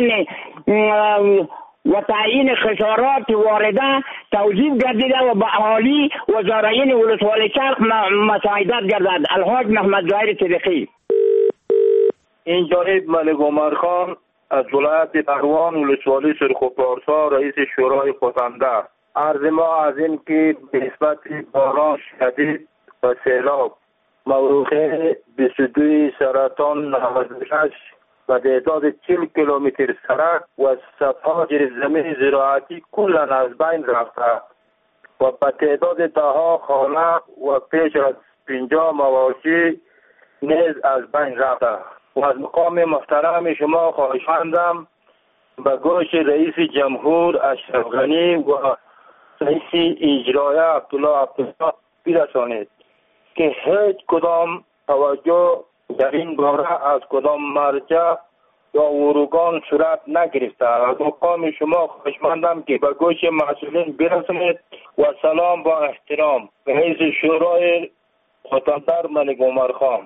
و تعیین خسارات وارده توجیه گردیده و به اهالی و زارعین ولسوالی چرخ مساعدت گردد. الحاج محمد ظاهر صدیقی. این جانب ملک عمر خان از ولایت بهروان ولسوالی سرخ و پارسا رئیس شورای خودنده. عرض ما از این که به نسبت باران شدید و سیلاب موقع بیست و دو سرطان نود و شش و تعداد چهل کیلومتر سرک و صدها زمین زراعتی کلا از بین رفته و به تعداد دهها خانه و پیش از پنجاه مواشی نیز از بین رفته و از مقام محترم شما خواهشمندم به گوش رئیس جمهور اشرف غنی و رئیس اجرایی عبدالله عبدالله برسانید که هیچ کدام توجه در این باره از کدام مرجع یا ارگان صورت نگرفته. از مقام شما خواهشمندم که به گوش مسئولین برسانید و سلام با احترام. رئیس شورای وطندار ملک عمر خان.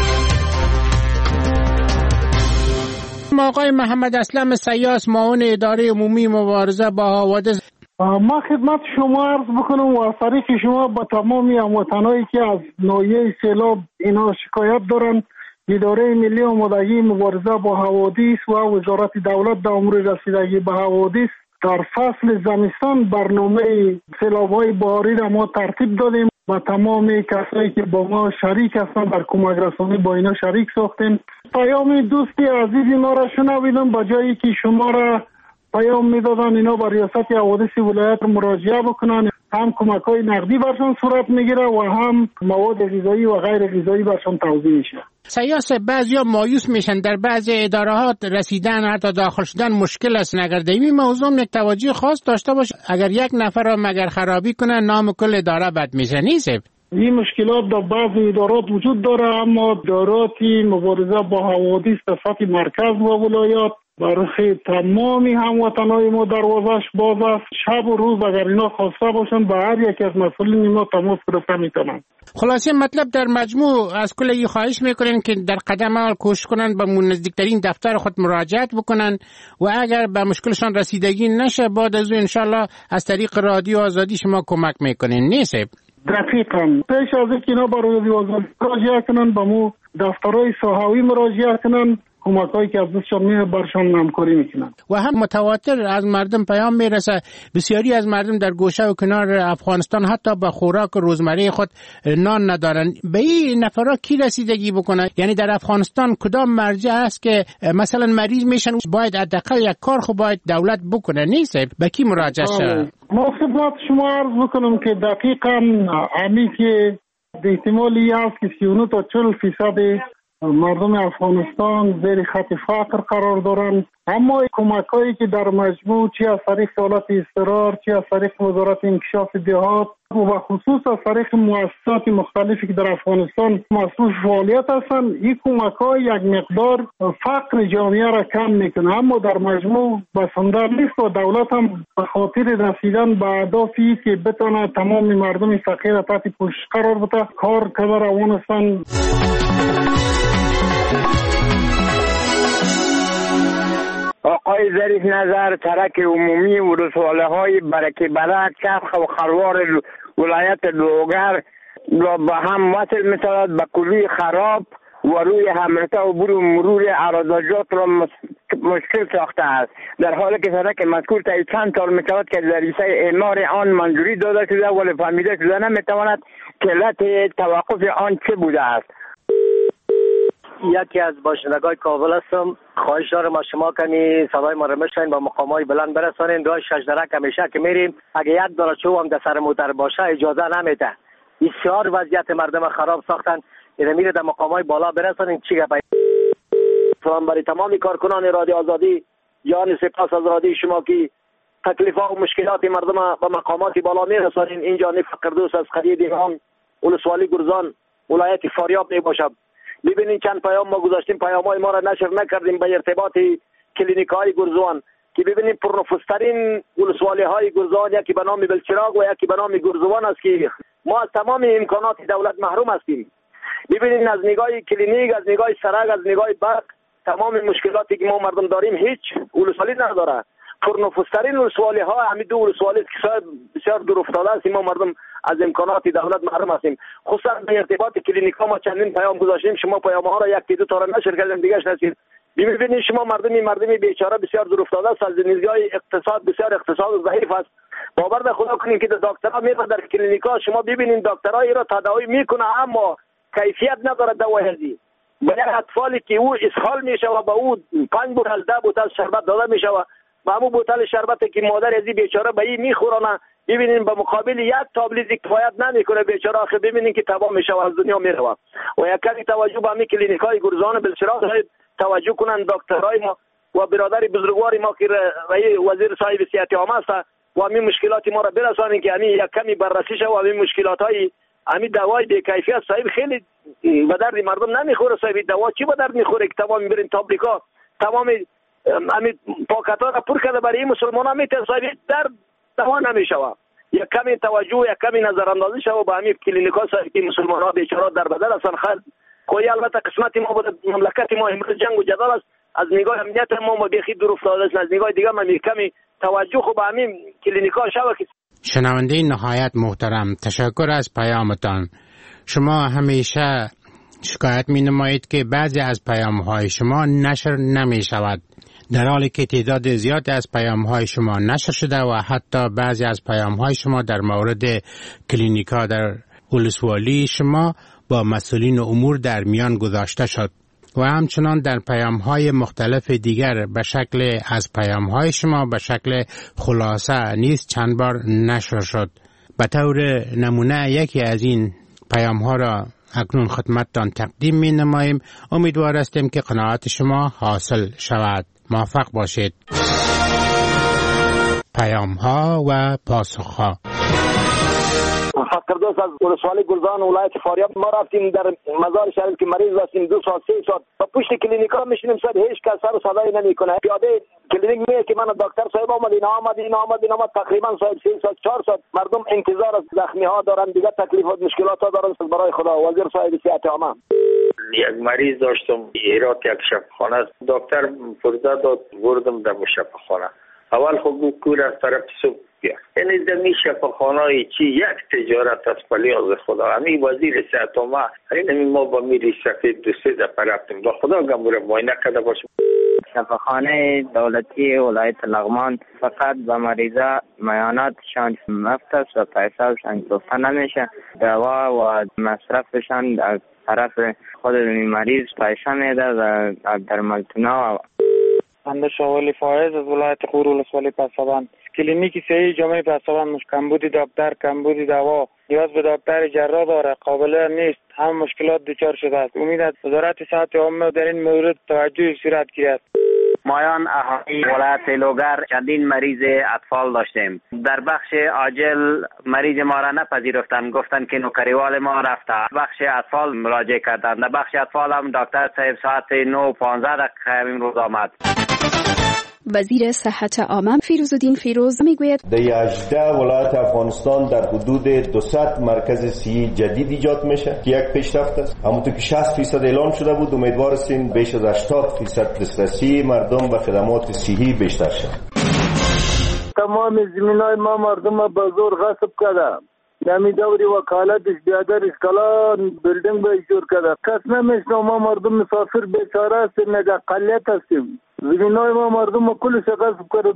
آقای محمد اسلم سیاس، معاون اداره عمومی مبارزه با حوادث. ما خدمت شما عرض بکنم و طریق شما با تمامی هموطنایی که از ناحیه سیلاب اینا شکایت دارن، اداره ملی آمادگی مبارزه با حوادث و وزارت دولت در امور رسیدگی به حوادث در فصل زمستان برنامه سیلاب‌های بهاری را ما ترتیب دادیم و تمام کسایی که با ما شریک هستن در کمک رسانی با اینا شریک ساختیم. پیام دوستی عزیزی ما را شنویدم، با جایی که شما را پیام میدادن اینا با ریاست حوادث ولایت مراجعه بکنن، هم کمک‌های نقدی برشان صورت میگیره و هم مواد غذایی و غیر غذایی برشان توزیع میشه. سیاس بعضیا مایوس میشن در بعضی ادارات رسیدن حتی داخل شدن مشکل است. اگر دیمی موضوع یک توجه خاص داشته باشه، اگر یک نفر را مگر خرابی کنه نام کل اداره بد میشه. نیست این مشکلات در بعضی ادارات وجود داره، اما اداراتی مبارزه با حوادث در سطح مرکز و ولایات برای تمامی هموطنای ما دروازش باز است. شب و روز اگر اینا خواسته باشن با هر یک از مسئولین ما تماس گرفته میتونن. خلاصه مطلب در مجموع از کل ای خواهش میکنن که در قدم اول کوشش کنن به نزدیکترین دفتر خود مراجعت بکنن و اگر به مشکلشان رسیدگی نشه بعد از اون انشالله از طریق رادیو آزادی شما کمک میکنین. نیست؟ دقیقاً. پیش از اینکه اینا برای وزارت مراجعه کنن به مو دفترهای ساحوی مراجعه کنن، کمکایی که از دستشان میه برشان همکاری میکنن. و هم متواتر از مردم پیام میرسه، بسیاری از مردم در گوشه و کنار افغانستان حتی به خوراک روزمره خود نان ندارن. به این نفرا کی رسیدگی بکنه؟ یعنی در افغانستان کدام مرجع است که مثلا مریض میشن باید حداقل یک کار خو باید دولت بکنه؟ نیست؟ به کی مراجعه شه؟ ما خدمت شما عرض بکنم که دقیقاً همین که احتمالی هست که سی و نه تا چهل فیصد مردم افغانستان زیر خط فقر قرار دارند، اما کمک‌هایی که در مجموع چه از طریق دولت اضطرار، چه از طریق وزارت انکشاف دهات و خصوص از طریق مؤسسات مختلفی که در افغانستان مسئول فعالیت هستند، این کمک‌ها یک مقدار فقر جامعه را کم میکنه، اما در مجموع بسنده نیست و دولت هم به خاطر رسیدن به اهدافی که بتونه تمام مردم فقیر را تحت پوشش قرار بده کار کرده روان هستند. آقای ظریف نظر ترک عمومی ولسوالی های برکه بلد چرخ و خروار ولایت لوگر را به هم وصل می‌شود به کلی خراب و روی همرته و برو مرور عراضات را مشکل ساخته است، در حالی که سرک مذکور تا چند سال می‌شود که در ریسه اعمار آن منظوری داده شده ولی فهمیده شده نمی‌تواند که علت توقف آن چه بوده است. یکی از باشندگان کابل هستم. خواهش دارم از شما کمی صدای ما را بشنوین با مقامات بلند برسانین. راه شش درک همیشه که میریم اگه یک دانه چوب هم در سر موتر باشه اجازه نمیده. بسیار وضعیت مردم خراب ساختن. اینا میره در مقامات بالا برسانین. چی گپ؟ سلام برای تمامی کارکنان رادیو آزادی. یعنی سپاس از رادیو شما که تکلیفات و مشکلات مردم به مقامات بالا میرسانین. اینجا نه فقردوس از قریه دیگان ولسوالی گرزان ولایت فاریاب می باشه. ببینین چند پیام ما گذاشتیم، پیام‌های ما را نشر نکردیم به ارتباط کلینیک‌های گرزوان که ببینیم پرنفوذترین ولسوالی‌های گرزوان یکی به نام بلچراغ و یکی به نام گرزوان است که ما از تمام امکانات دولت محروم هستیم. ببینین از نگاه کلینیک، از نگاه سرک، از نگاه برق، تمام مشکلاتی که ما مردم داریم هیچ ولسوالی نداره. پرنفوذترین ولسوالی‌ها همین دو ولسوالی که بسیار دور افتاده است، ما مردم از امکانات دولت محروم هستیم. خصوصا به ارتباط کلینیک‌ها ما چندین پیام گذاشتیم، شما پیام‌ها را یک دو تا را نشر کردین دیگه نشید. ببینید شما مردمی مردمی بیچاره بسیار دور افتاده است، از نگاه اقتصاد بسیار اقتصاد ضعیف است. باور به خدا کنین که دکترها میره در کلینیک‌ها، شما ببینید دکترها را تداوی میکنه اما کیفیت نداره دوای ازی. باید اطفالی که او اسهال میشه و با او پنج بوتل ده بوتل شربت داده میشه و با همون بوتل شربت که مادر ازی بیچاره به این میخورانه، ببینین به مقابل یک تابلیت کفایت نمیکنه بیچاره، آخه ببینین که تمام میشه و از دنیا میره. و یک کمی توجه به همین کلینیکای گرزان بلچراغ توجه کنن دکترای ما و برادر بزرگوار ما که وزیر صاحب صحت عامه است و همین مشکلات ما را برسانیم که همین یک کمی بررسی شه و همین مشکلات های همین دوای بی کیفیت صاحب خیلی به درد مردم نمیخوره. صاحب دوا چی به درد میخوره که تمام میبرین تابلیکا تمام همین پاکت ها را پر کرده برای مسلمان ها میتونه صاحب درد دوا نمیشوه. یک کمی توجه یک کمی نظر اندازی شوه به همین کلینیکا صاحب که مسلمان ها بیچاره در بدل هستن. خیلی کوی البته قسمت ما بود مملکت ما امروز جنگ و جدال است، از نگاه امنیت ما ما بیخی دور افتاده است، از نگاه دیگه ما کمی توجه خوب همین کلینیکا شوه. که شنونده نهایت محترم، تشکر از پیامتان. شما همیشه شکایت می نمایید که بعضی از پیام های شما نشر نمی شود، در حالی که تعداد زیاد از پیام های شما نشر شده و حتی بعضی از پیام های شما در مورد کلینیکا در ولسوالی شما با مسئولین امور در میان گذاشته شد و همچنان در پیام های مختلف دیگر به شکل از پیام های شما به شکل خلاصه نیز چند بار نشر شد. به طور نمونه یکی از این پیام ها را اکنون خدمتتان تقدیم می نماییم. امیدوار هستیم که قناعت شما حاصل شود. موفق باشید. پیام ها و پاسخ ها. فردوس از ولسوالی گلزان ولایت فاریاب ما رفتیم در مزار شریف که مریض هستیم، دو ساعت سه ساعت با پشت کلینیکا میشینیم، سر هیچ کس سر و صدایی نمیکنه. پیاده کلینیک میگه که من دکتر صاحب آمد اینا آمد اینا آمد اینا آمد، تقریبا صاحب سه ساعت چهار ساعت مردم انتظار از زخمی ها دارن، دیگه تکلیف و مشکلات ها دارن. برای خدا وزیر صاحب صحت عامه یک مریض داشتم ایرات یک شفاخانه، دکتر فردا داد بردم در شفاخانه. اول خب کور از طرف صبح بیا، یعنی دمی شفاخانه چی یک تجارت از پلیاز خدا. همین وزیر صحت عامه این ما با میری سفید دو سه دفعه رفتیم با خدا گموره معاینه کرده باشیم. شفاخانه دولتی ولایت لغمان فقط به مریضا معاینات شان مفت است و پیسه‌شان گفته نمیشه. دوا و مصرفشان از طرف خود مریض پیسه میده و درمالتونا. بنده شاولی فایز از ولایت غور ولسوالی پسابان. کلینیک صحیح جامعه پسابان مش کمبودی دکتر، کمبودی دوا، نیاز به دکتر جراح داره، قابل نیست، هم مشکلات دچار شده است. امید است وزارت صحت عامه در این مورد توجه صورت گیرد. مایان اهالی ولایت لوگر چندین مریض اطفال داشتیم. در بخش عاجل مریض ما را نپذیرفتند، گفتند که نوکریوال ما رفته. بخش اطفال مراجعه کردند. در بخش اطفال هم دکتر صاحب ساعت نه پانزده دقیقه امروز آمد. وزیر صحت عامه فیروزالدین فیروز میگوید در هجده ولایت افغانستان در حدود دویست مرکز صحی جدید ایجاد میشه که یک پیشرفت است. همونطور که شصت فیصد اعلام شده بود، امیدوار هستیم بیش از هشتاد فیصد دسترسی مردم به خدمات صحی بیشتر شد. تمام زمینای ما مردم به زور غصب کرده. نمی دوری وکالتش بیادرش کلان بلدنگ به جور کرده. کس نمیشنو، ما مردم مسافر بیچاره هستیم، نگه قلیت هستیم. زمینای ما مردم کلش غصب کرده.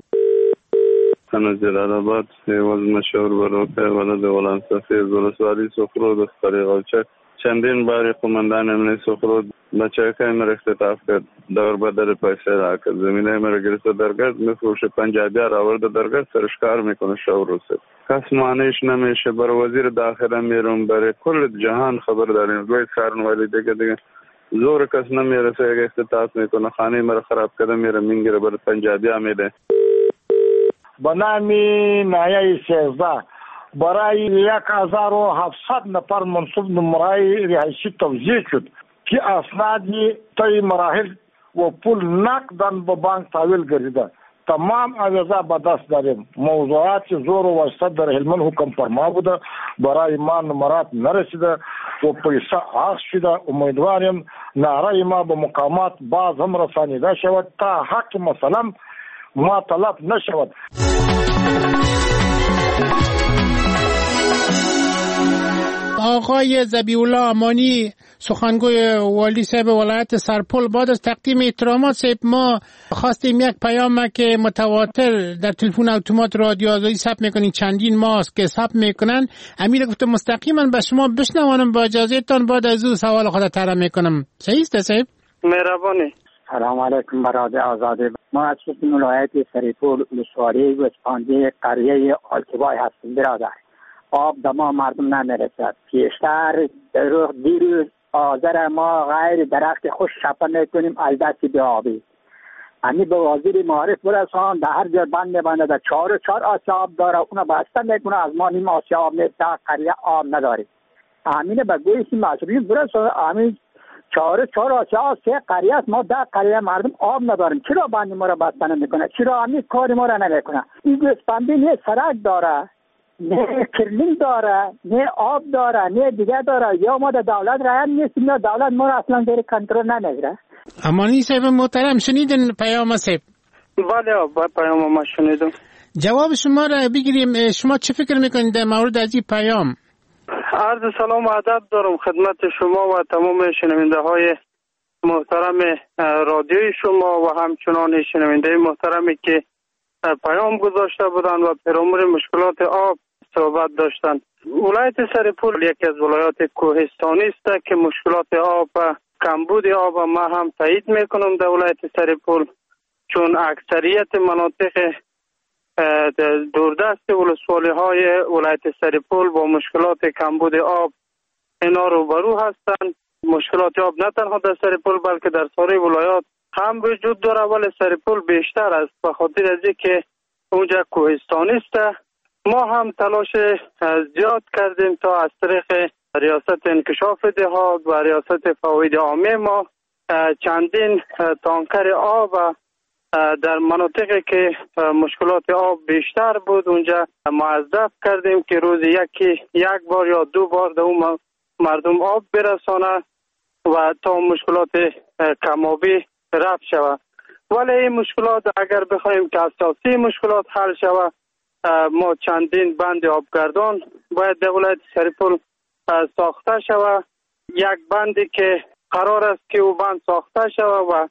انا جلال آباد سیواز مشهور بروکه ولد ولان سفید ولسوالی سخرود از طریق الچک. چندین باری قماندان امنی سخرود بچه که امر اختطاف کرد، دور بدر پیسه را کرد، زمینه امر گرفته درگرد میفروشه، پنجابی ها آورده درگرد سرشکار میکنه شو روسه. کس معنیش نمیشه. بر وزیر داخله میرم، برای کل جهان خبر داریم. روی سارن ولی دیگه دیگه زور کس نمیرسه، اگه اختطاف میکنه خانه مرا خراب کرده میره مینگیره، برای پنجابی ها میده. با نامی نایه سیزده برای یک هزار و هفتصد نفر منصوب نمرای رهایشی توزیع شد که اسنادی طی مراحل و پول نقدن به بانک تحویل گردیده. تمام اوضاع به دست داریم. موضوعات زور و وسط در هلمند حکم فرما بوده، برای ما نمرات نرسیده و پیسه آخذ شده. امیدواریم نعره ما به مقامات باز هم رسانیده شود تا حق مثلا ما طلب نشود. آقای ذبیح الله امانی، سخنگوی والی صاحب ولایت سرپل بعد از تقدیم احترامات صاحب ما خواستیم یک پیام که متواتر در تلفن اتومات رادیو آزادی ثبت میکنین چندین ماه است که ثبت میکنن. امیر گفته مستقیما به شما بشنوانم با اجازهتان بعد از او سوال خود طرح میکنم. صحیح است صاحب؟ مهربانی. سلام علیکم برادر آزاده. ما از ولایت سرپل ولسوالی گوسفندی قریه آلتبای هستیم برادر. آب دما مردم نمیرسد. پیشتر در دیروز آذر ما غیر درخت خوش شپه میکنیم از دست به آبی. امی به وزیر معارف برسان در هر جا بند میبنده در چهار و چهار آسیا آب داره اونو بسته میکنه از ما نیم آسیا آب میسته قریه آب نداری. امینه به گویسی مسئولین برسان امین چهار و چهار آسیا سه قریه است ما در قریه مردم آب نداریم. چرا بند ما را بسته نمیکنه؟ چرا امین کار ما را نمیکنه؟ این گوسفندی نه سرک داره نه کرلینگ داره نه آب داره نه دیگه داره. یا ما در دولت رعایت نیستیم یا دولت ما را اصلا داره کنترل نمیگیره. امانی صاحب محترم شنیدن پیام صاحب؟ بله با پیام ما شنیدم. جواب شما را بگیریم. شما چه فکر میکنید در مورد از این پیام؟ عرض سلام و ادب دارم خدمت شما و تمام شنونده های محترم رادیوی شما و همچنان شنونده محترمی که پیام گذاشته بودند و پیرامون مشکلات آب صحبت داشتند. ولایت سرپل یکی از ولایات کوهستانی است که مشکلات آب و کمبود آب ما هم تایید میکنم در ولایت سرپل، چون اکثریت مناطق دوردست ولسوالی های ولایت سرپل با مشکلات کمبود آب اینا روبرو هستند. مشکلات آب نه تنها در سرپل بلکه در سایر ولایات هم وجود داره، ولی سرپل بیشتر است به خاطر از اینکه اونجا کوهستانی است. ما هم تلاش زیاد کردیم تا از طریق ریاست انکشاف دهات و ریاست فواید عامه ما چندین تانکر آب و در مناطقی که مشکلات آب بیشتر بود اونجا موظف کردیم که روز یکی یک بار یا دو بار در اون مردم آب برسانه و تا مشکلات کمابی رفع شود. ولی این مشکلات اگر بخوایم که اساسی مشکلات حل شود، ما چندین بند آبگردان باید در ولایت سرپل ساخته شود. یک بندی که قرار است که او بند ساخته شود و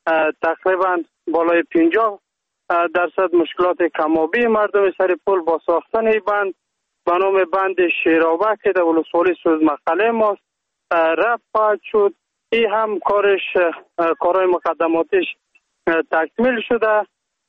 تقریبا بالای پنجاه درصد مشکلات کمابی مردم سرپل با ساختن این بند به نام بند شیرابه که در ولسوالی سوزمقله ماست رفع خواهد شد. این هم کارش کارهای مقدماتش تکمیل شده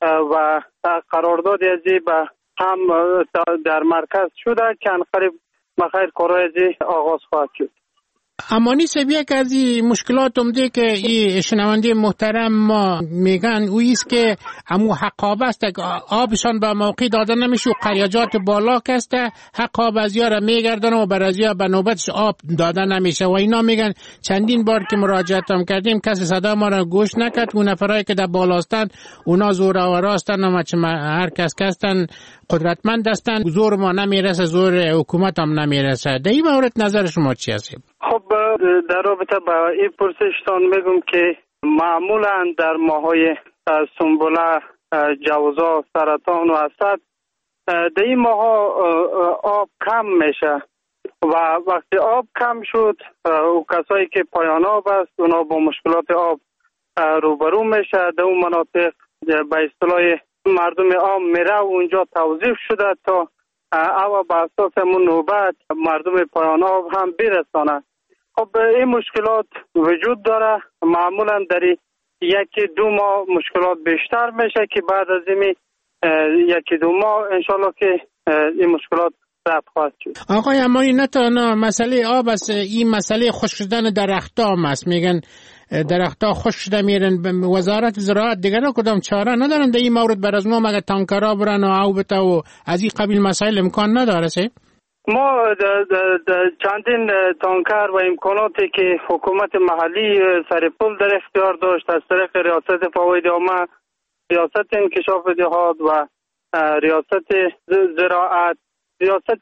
و قرارداد از این به هم در مرکز شده که انقریب بخیر کارهای از این آغاز خواهد شد. امانی صاحب یک از این مشکلات اومده که این شنونده محترم ما میگن او ایست که امو حقابه است که آبشان به موقع داده نمیشه و قریجات بالا کسته حقاب از یاره میگردن و بر از یاره به نوبتش آب داده نمیشه و اینا میگن چندین بار که مراجعت هم کردیم کسی صدا ما را گوش نکرد. اون نفرایی که در بالاستن اونا زورآورا هستن و هر کس کستن قدرتمند هستن، زور ما نمیرسه، زور حکومت هم نمیرسه. در این مورد نظر شما چی هست؟ خب در رابطه با این پرسشتان میگم که معمولا در ماهای سنبله، جوزا، سرطان و اسد در این ماها آب کم میشه و وقتی آب کم شد و کسایی که پایان آب است اونا با مشکلات آب روبرو میشه. در اون مناطق به اصطلاح مردم عام میره و اونجا توظیف شده تا او به اساس همون نوبت مردم پایان آب هم برسانه. خب این مشکلات وجود داره. معمولا در یکی دو ماه مشکلات بیشتر میشه که بعد از این یکی دو ماه انشالله که این مشکلات رفع خواهد شد. آقای امانی نه تنها مسئله آب است، این مسئله خشک شدن درخت‌ها هم است. میگن درخت‌ها خشک شده میرن. وزارت زراعت دیگر کدام چاره ندارن در این مورد؟ بر از ما مگه تانکرها برن و او بتا و از این قبیل مسائل امکان نداره سه؟ ما د د چندین تانکر و امکاناتی که حکومت محلی سرپل در اختیار داشت از طریق ریاست فواید عامه، ریاست انکشاف دهات و ریاست زراعت، ریاست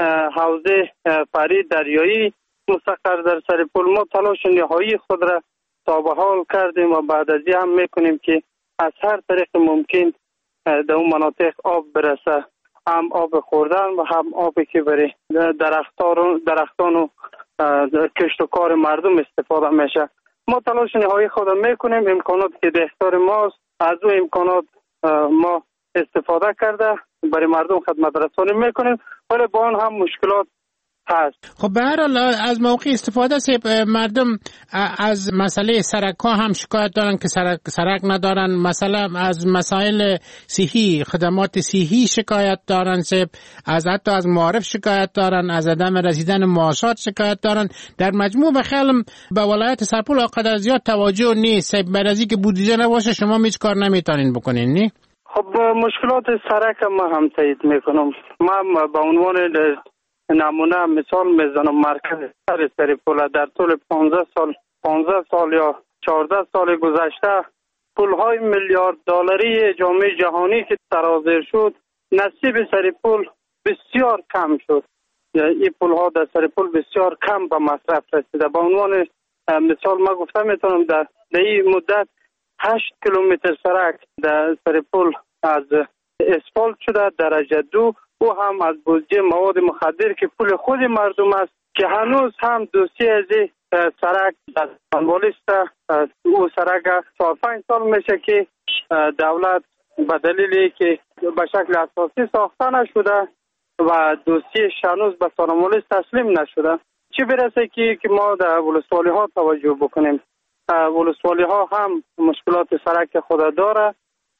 حوزه فرید دریایی مستقر در سرپل، ما تلاش نهایی خود را تا به حال کردیم و بعد از این هم میکنیم که از هر طریق ممکن در اون مناطق آب برسه، هم آب خوردن و هم آبی که برای درختان درختان و کشت و کار مردم استفاده میشه. ما تلاش نهایی خود میکنیم، امکانات که در اختیار ماست از او امکانات ما استفاده کرده برای مردم خدمت رسانی میکنیم، ولی با آن هم مشکلات هست. خب به هر حال از موقع استفاده سه مردم از مسئله سرک ها هم شکایت دارن که سرک, سرک ندارن، مثلا از مسائل صحی، خدمات صحی شکایت دارن سه، از حتی از معارف شکایت دارن، از عدم رسیدن معاشات شکایت دارن. در مجموع بخیالم به ولایت سرپول آقدر زیاد توجه نیست، بر از اینکه بودجه نباشه شما هیچ کار نمیتونین بکنین نی؟ خب مشکلات سرک ما هم تایید میکنم. ما به عنوان نمونه مثال میزنم، مرکز شهر سرپول در طول پانزده سال پانزده سال یا چهارده سال گذشته پولهای میلیارد دلاری جامعه جهانی که سرازیر شد نصیب سرپول بسیار کم شد. این پولها در سرپول بسیار کم به مصرف رسیده. به عنوان مثال ما گفته میتونم در این مدت هشت کیلومتر سرک در سرپول از اسفالت شده درجه دو، او هم از بودجه مواد مخدر که پول خود مردم است که هنوز هم دوسیه از سرک در انوالی است. او سرک چهار پنج سال میشه که دولت به دلیلی که به شکل اساسی ساخته نشده و دوسیه هنوز به سانمالیس تسلیم نشده. چی برسه که که ما در ولسوالی ها توجه بکنیم. ولسوالی ها هم مشکلات سرک خود داره،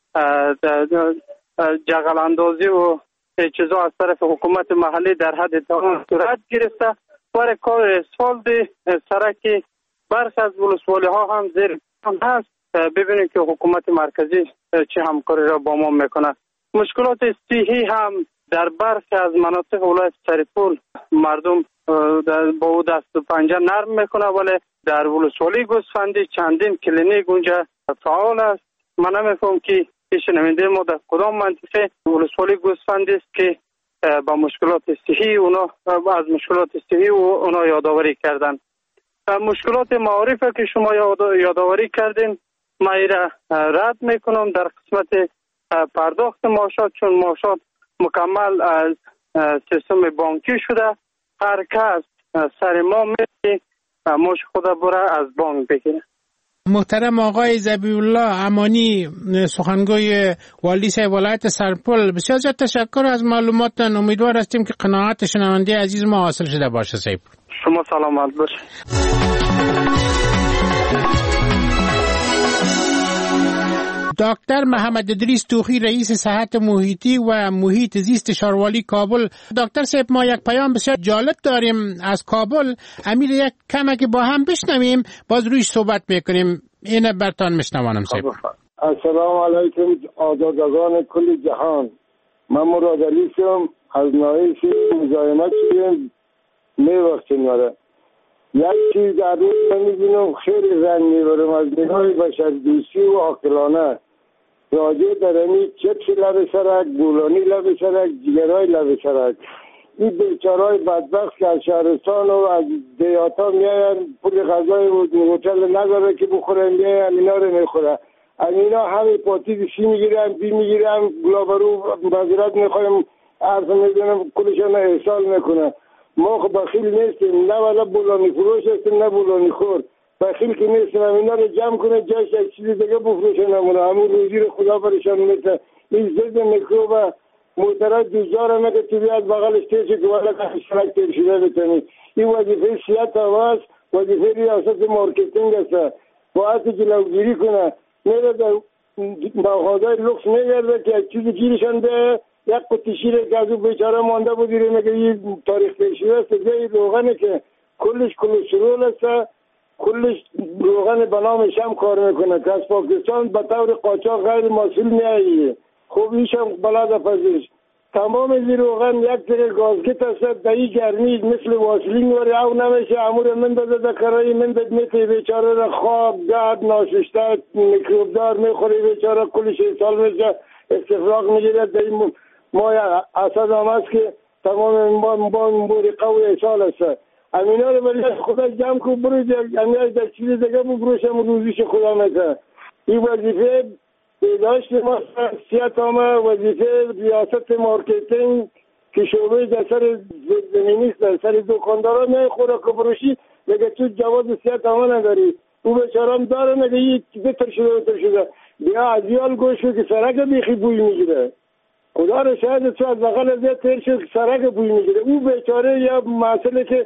جغل اندازی و چیزا از طرف حکومت محلی در حد تمام صورت گرفته. برای کار اسفالت سرک برخی از ولسوالی ها هم زیر هست. ببینید که حکومت مرکزی چه همکاری را با ما میکنه. مشکلات صحی هم در برخی از مناطق ولایت سرپول مردم با او دست و پنجه نرم میکنه، ولی در ولسوالی گوسفندی چندین کلینیک اونجا فعال است. من نمیفهم که پیش نمینده ما در کدام منطقه ولسوالی گوسفندی است که با مشکلات صحی اونا از مشکلات صحی اونا یادآوری کردن. مشکلات معارف که شما یادآوری کردین ما ایره رد میکنم در قسمت پرداخت معاشات، چون معاشات مکمل از سیستم بانکی شده. هر کس سر ما میگه ماش خود بره از بانک بگیره. محترم آقای ذبیحالله امانی، سخنگوی والی ولایت سرپول، بسیار زیاد تشکر از معلوماتتان. امیدوار هستیم که قناعت شنونده عزیز ما حاصل شده باشه. صاحب شما سلامت باشید. دکتر محمد ادریس توخی، رئیس صحت محیطی و محیط زیست شاروالی کابل. دکتر صاحب ما یک پیام بسیار جالب داریم از کابل، امیر یک کمک با هم بشنویم باز رویش صحبت میکنیم. اینه برتان میشنوانم صاحب. السلام علیکم آزادگان کل جهان. من مراد علی شم از ناحیه مزاحمت شدیم میوقتیم داره. یک چیز در روز من میبینم خیلی رنگ میبرم از نگاه بشردوستی و عاقلانه راجع در امی چپس لب سرک، گولانی لب سرک، جگرهای لب سرک. این بیچارهای بدبخت که از شهرستان و از دیاتا میاین پول غذای و هتل نداره که بخورن، میاین اینا رو میخوره. اینا همه پاتی سی میگیرن، بی میگیرن، گلابرو وزارت میخوایم عرض میدونم کلشان احسال میکنه. ما خب بخیل نیستیم، نه ولی بولانی فروش هستیم نه بولانی خور. بخیل که نیستیم، اینا رو جمع کنه جاش یک چیزی دیگه بفروشه نمونه. همون روزی رو خدا برشان میده. این ضد میکروب معترض دوزار میده تو بیاد بغلش تیشه که ولی کشنک تیر شده بتنی. این وظیفه سیاست هواست، وظیفه ریاست مارکتینگ است. باید جلوگیری کنه. میره در مغازه لوکس میگرده که یک چیزی گیرشان ده، یک قطعه شیر که از اون بیچاره مانده بود دیره میگه این تاریخ پیشیده است. دیگه روغنه که کلش کلسترول است، کلش روغن به نام شم کار میکنه که از پاکستان به طور قاچاق غیر مسئول میایه. خب ایشم بلد پزش تمام زیر روغن یک تر گازگیت است. دایی گرمی مثل واسلین وری او نمیشه. امور من داده ده کرایی من داده میتی بیچاره را خواب گرد ناششته میکروب دار میخوری بیچاره کلش سال میشه استفراغ میگیره. دایی ما اصد هم است که تمام با موری قوی سال است. امینا رو ولی خدا جمع کن بروز امینا در چیز دیگه بروش هم روزیش خدا میکنه. این وظیفه بیداشت ما سیاست همه وظیفه ریاست مارکتینگ که شعبه در سر زمینی است، در سر دکانداران نه خوراک فروشی میگه تو جواز سیاحت هم نداری. او بیچاره‌ام داره میگه یک بتر شده بتر شده. بیا از یال گوش که سرک بیخی بوی میگیره. خدا رو شاید تو از بغل از تیر شد سرک بوی میگیره. او بیچاره یا مسئله که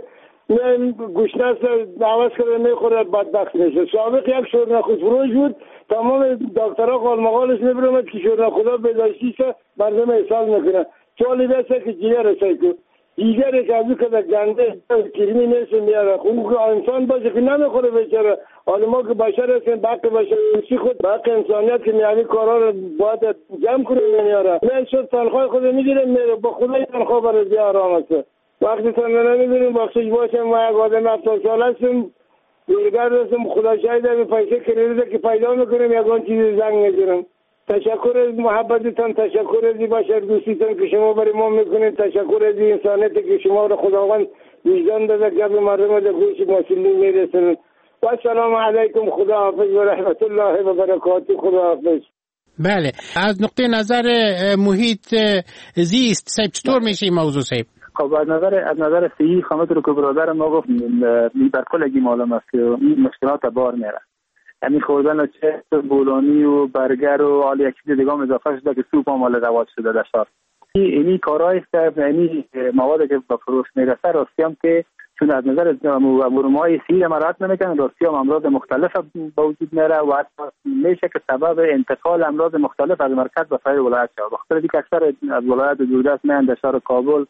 گوشناس عوض کرده میخوره بدبخت میشه. سابق یک شورنخود فروش بود، تمام دکترها قالمقالش میبرمد که شورنخودا بداشتی سه مردم احساس میکنه. چالی بسه که جیگر رسای کن دیگری که از او که در گنده کریمی نیست میاره. خون انسان باشه که نمیخوره بیچاره. حالا ما که بشر هستیم بحق بشر خود بحق انسانیت که میانی کارها رو باید جمع کنه نمیاره. من شد تنخواه خود میگیره میره با خدای تنخواه برای زی آرام هسته. وقتی تنها نمیبینیم بخشش باشم ما یک آدم هفتاد سال هستیم دیگر هستیم خدا شاید به پیسه کریده که پیدا میکنیم یکان چیزی زنگ میگیرم. تشکر از محبتتان، تشکر از بشر دوستیتان که شما برای ما میکنید، تشکر از انسانیت که شما رو خداوند وجدان داده که به مردم در گوش مسئولین میرسند. و السلام علیکم، خدا حافظ و رحمت الله و برکاته. خدا حافظ. بله، از نقطه نظر محیط زیست سیب چطور میشه این موضوع سیب؟ خب از نظر از نظر صحیح خامت رو که برادر ما گفت بر کلگی معلوم است که این مشکلات بار میره. یعنی خوردن چه بولانی و برگر و حالا یک چیز دیگه هم اضافه شده که سوپ هم حالا رواج شده در شهر. اینی کارهایی است که یعنی موادی که به فروش میرسه راستی هم که چون از نظر برنامه‌های سیر مراعات نمیکنن راستی هم امراض مختلف به وجود میاره و حتی میشه که سبب انتقال امراض مختلف از مرکز به سایر ولایت شود. بخاطر اینکه اکثر از ولایت دورتر میان در شهر کابل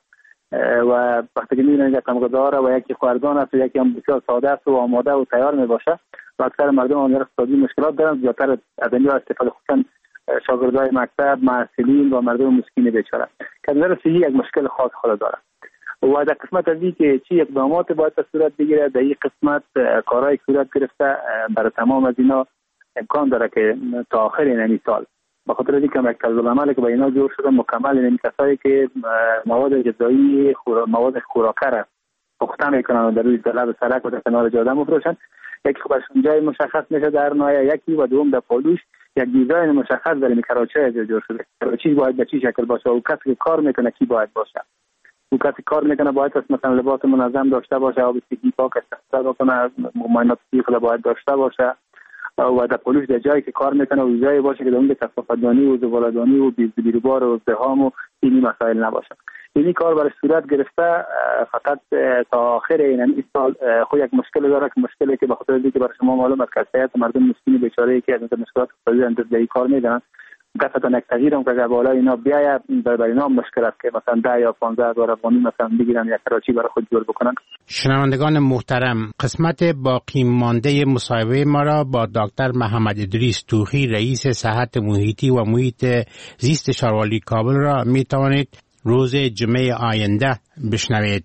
و وقتی که میبینن یک غذا و یکی خوردان است و یکی هم بسیار ساده است و آماده و تیار میباشه و اکثر مردم آن اقتصادی مشکلات دارن، زیادتر از اینجا استفاده خصوصا شاگردای مکتب، معلولین و مردم مسکین بیچاره که نظر صحی یک مشکل خاص خود داره. و در قسمت از این که چی اقدامات باید صورت بگیره در این قسمت کارهای صورت گرفته برای تمام از اینا امکان داره که تا آخر این سال به خاطر اینکه مرکز العمل که با اینا جور شده مکمل این کسایی که مواد غذایی خورا مواد خوراکه را پخته میکنن و در روی لب سرک و در کنار جاده میفروشن، یکی خبرشون جای مشخص میشه در نهایت یکی و دوم در پالوش یک دیزاین مشخص در این کراچه جور شده. کراچی باید به چی شکل باشه و کسی که کار میکنه کی باید باشه. او کسی کار میکنه باید مثلا لباس منظم داشته باشه، آب سیگی پاک استفاده کنه، معاینات سیخ باید داشته باشه و در پولوش در جایی که کار میکنه و جایی باشه که در اون کثافت‌دانی و زباله‌دانی و بیروبار و ازدحام و اینی مسائل نباشه. اینی کار برای صورت گرفته فقط تا آخر این سال خود یک مشکل داره که مشکلی که به خاطر اینکه برای شما معلوم است که صحت مردم مسکین بیچاره‌ای که از مشکلات اقتصادی اندازه این کار میدن قطعا یک تغییر هم که اگر بالا اینا بیاید در اینا مشکل است که مثلا ده یا پانزده هزار افغانی مثلا بگیرن یک کراچی برای خود جور بکنن. شنوندگان محترم، قسمت باقی مانده مصاحبه ما را با دکتر محمد ادریس توخی رئیس صحت محیطی و محیط زیست شاروالی کابل را می توانید روز جمعه آینده بشنوید.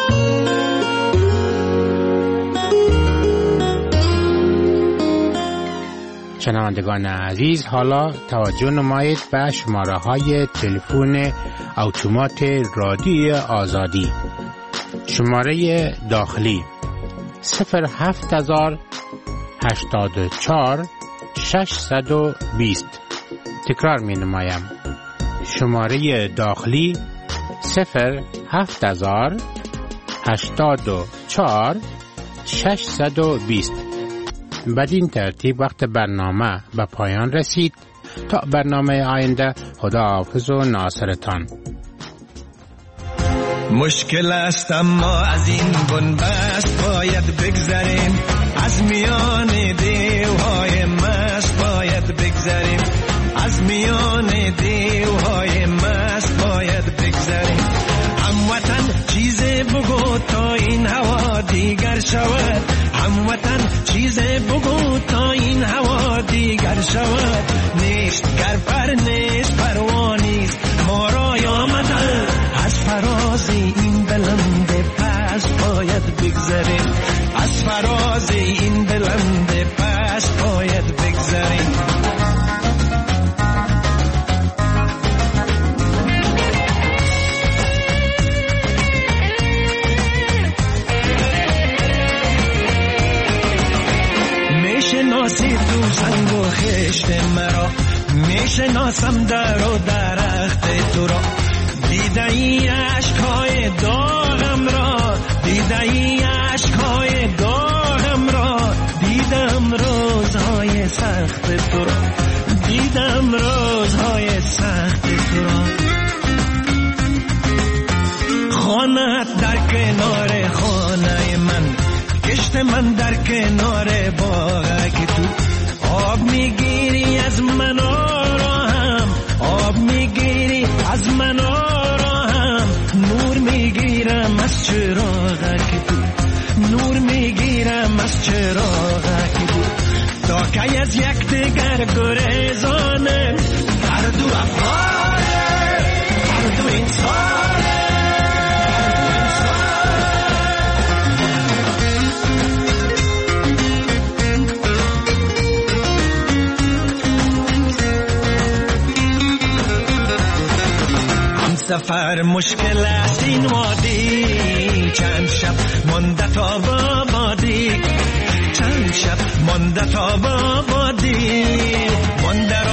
شنوندگان عزیز، حالا توجه نمایید به شماره های تلفن اتومات رادیوی آزادی. شماره داخلی صفر هفت هزار هشتاد و چهار ششصد و بیست. تکرار می نمایم. شماره داخلی صفر هفت هزار هشتاد و چهار ششصد و بیست. بدین ترتیب وقت برنامه به پایان رسید. تا برنامه آینده، خدا حافظ و ناصرتان. مشکل است اما از این بنبست باید بگذریم، از میان دیوهای مست باید بگذریم، از میان دیوهای مست باید بگذریم. هموطن چیز بگو تا این هوا دیگر شود، هموطن چیز بگو تا این هوا دیگر شود. نیست گر پر نیست پروانیست ما را آمدن، از فراز این بلند پس باید بگذریم، از فراز این بلند پس باید بگذریم. میشناسی تو سنگ و خشت مرا، میشناسم در و درخت تو را، دیده ای عشقهای داغم را، دیده ای عشقهای داغم را، دیدم روزهای سخت تو را، دیدم روزهای سخت تو را. خانه‌ات در کنار خانه من، کشت من در کنار باغ که تو آب میگیری از من آرام، آب میگیری از من آرام، نور میگیرم از چراغ که تو، نور میگیرم از چراغ که تو. تا که از یک دیگر گریزانه، هر دو افغانه، هر دو انسانه. سفر مشکل است این وادی، چند شب مانده تا بابادی، چند شب مانده تا بابادی، مانده